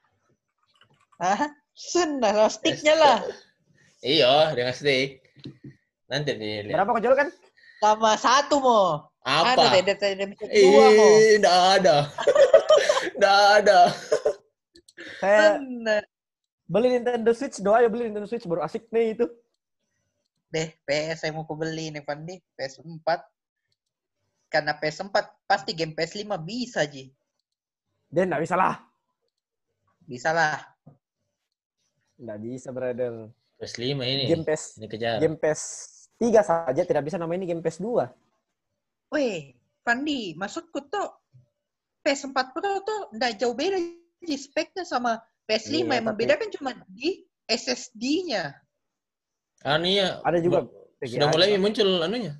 Sunnah sticknya lah. Iya, dengan stick. Nanti nih. Berapa kau jual kan? Sama 1 mo. Apa? Ada Red Dead Redemption 2 kok. Nggak ada. Nggak ada. Saya Bener. beli Nintendo Switch, doa ya beli Nintendo Switch baru asik nih itu. Deh, PS saya mau beli nih, Pandi. PS4. Karena PS4 pasti game PS5 bisa, Ji. Dia nggak bisa lah. Bisa lah. Nggak bisa, brother. PS5 ini. Game PS, Ini kejar. game PS3 saja tidak bisa nama ini game PS2. Weh, Pandi, maksudku tuh PS4 Pro tuh nggak jauh beda Ji speknya sama PS5. Iya, Yang tapi- membedakan cuma di SSD-nya. Ya, Ada juga sudah VGA mulai juga. muncul modelnya.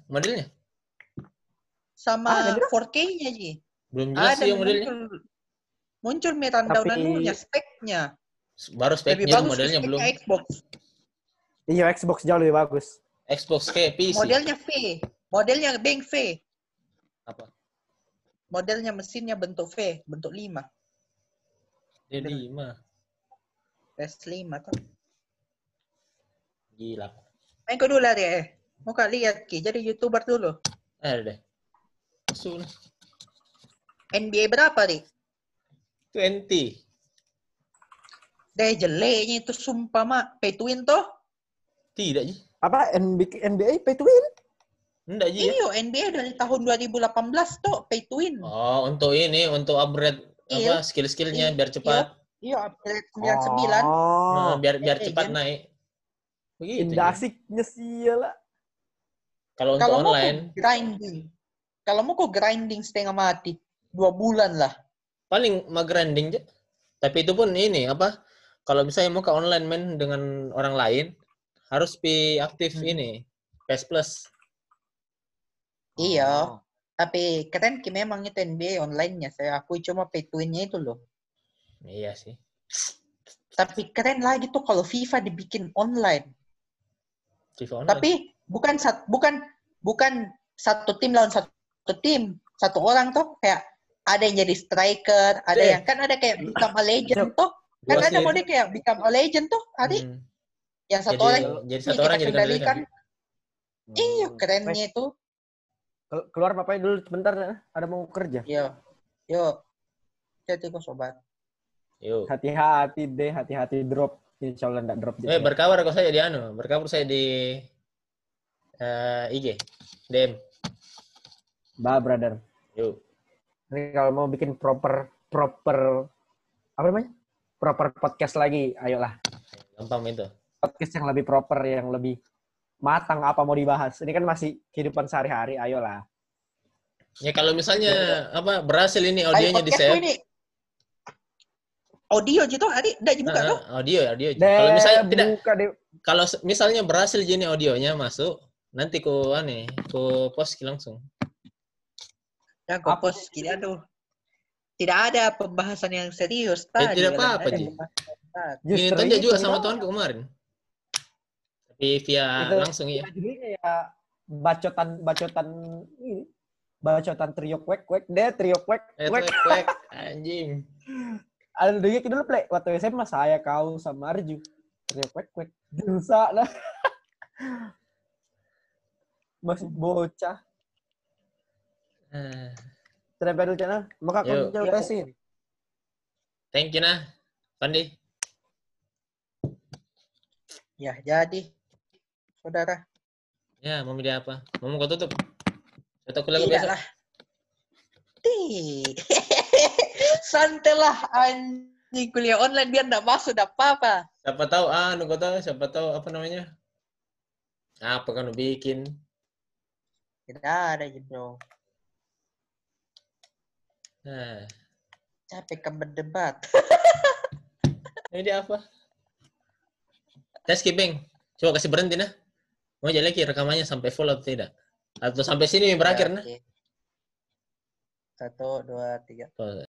Sama Ada juga. 4K-nya, Ji. Belum jelas Ada sih yang modelnya. muncul Miranda Tapi- Nanunya speknya. Baru Lebih speknya, bagus modelnya belum. speknya Xbox. Iya, Xbox jauh lebih bagus. Xbox kayak PC. Modelnya V. Modelnya Bang V. Apa? Modelnya mesinnya bentuk V, bentuk 5. Jadi mah PS5 tuh. gila. Main ke dulu deh. Mau kak lihat Ki, jadi YouTuber dulu. Ada deh. Masuk nih. NBA berapa nih? 20. Deh jeleknya itu sumpah mak. Pay to win toh? Tidak, Ji. Apa NBA pay to win? Enggak, Ji. Ya? Iyo, NBA dari tahun 2018 toh pay to win. Oh, untuk ini, untuk upgrade Iya. apa skill-skillnya Iya. biar cepat. Iya, upgrade 99. Nah, Oh, biar cepat Legend. naik. Begitu. indah Ji. asiknya sih lah. Kalau untuk Kalau mau online, kok grinding. Kalau mau kok grinding setengah mati. 2 bulan lah. paling mah grinding aja. Tapi itu pun ini apa? Kalau misalnya mau ke online main dengan orang lain, harus aktif ini PS Plus. Iya. Oh. Tapi keren Ki memang itu NBA online-nya. Saya akui cuma pay to win-nya itu loh. Iya sih. Tapi keren lagi tuh kalau FIFA dibikin online. FIFA online. Tapi bukan satu tim lawan satu tim, satu orang tuh kayak ada yang jadi striker, ada yang kan ada kayak Become a Legend tuh, kan Dua ada sih mode kayak Become a Legend tuh, Adi Hmm. yang satu Jadi- orang jadi ini satu orang kita jadi kendalikan. Iya Hmm. kerennya itu. Keluar papanya dulu sebentar, ada mau kerja. Yo, jadi kok sobat. Yuk. Hati-hati deh, hati-hati drop. Insya Allah enggak drop. Berkabar kok saya di berkabar saya di IG, DM. Bah, brother. Yuk. Ini kalau mau bikin proper apa namanya? Proper podcast lagi, ayolah. Gampang itu. Podcast yang lebih proper, yang lebih matang apa mau dibahas. Ini kan masih kehidupan sehari-hari, ayolah. Ya kalau misalnya apa berhasil ini Ayo audionya di podcastku save. ini. Audio gitu, Adi, udah dibuka tuh. Audio. Kalau Kalau misalnya tidak, buka deh. kalau misalnya berhasil gini audionya masuk, nanti ku post langsung. Ya, kok post gini, aduh. Tidak ada pembahasan yang serius tadi. tidak apa-apa, Ada Ji. pembahasan. Gini Justru aja juga itu, sama enggak. temanku kemarin. Tapi via Itu- langsung ya. Judulnya ya bacotan trio kwek deh trio kwek. Kwek, anjing. Ada dulu play waktu SMA saya kau sama Arju trio kwek dosa lah. Masih bocah. Terima dulu channel. Maka Yuk. kau kasih. Thank you nah, Pandi. Ya, jadi. Saudara. Ya, mau media apa? Mau kau tutup? Atau kuliah Tidak biasa? lah. Santai lah anjing kuliah online biar enggak masuk enggak apa-apa. Siapa tahu kau tahu siapa tahu apa namanya? Apa kan bikin? Tidak ada aja, bro. Nah, Capek kan berdebat. ini dia apa? Tes Bang. Coba kasih berhenti nah. Mau jalan lagi rekamannya sampai full atau tidak? Atau sampai sini berakhir nah? Oke. 1, 2, 3. Oh,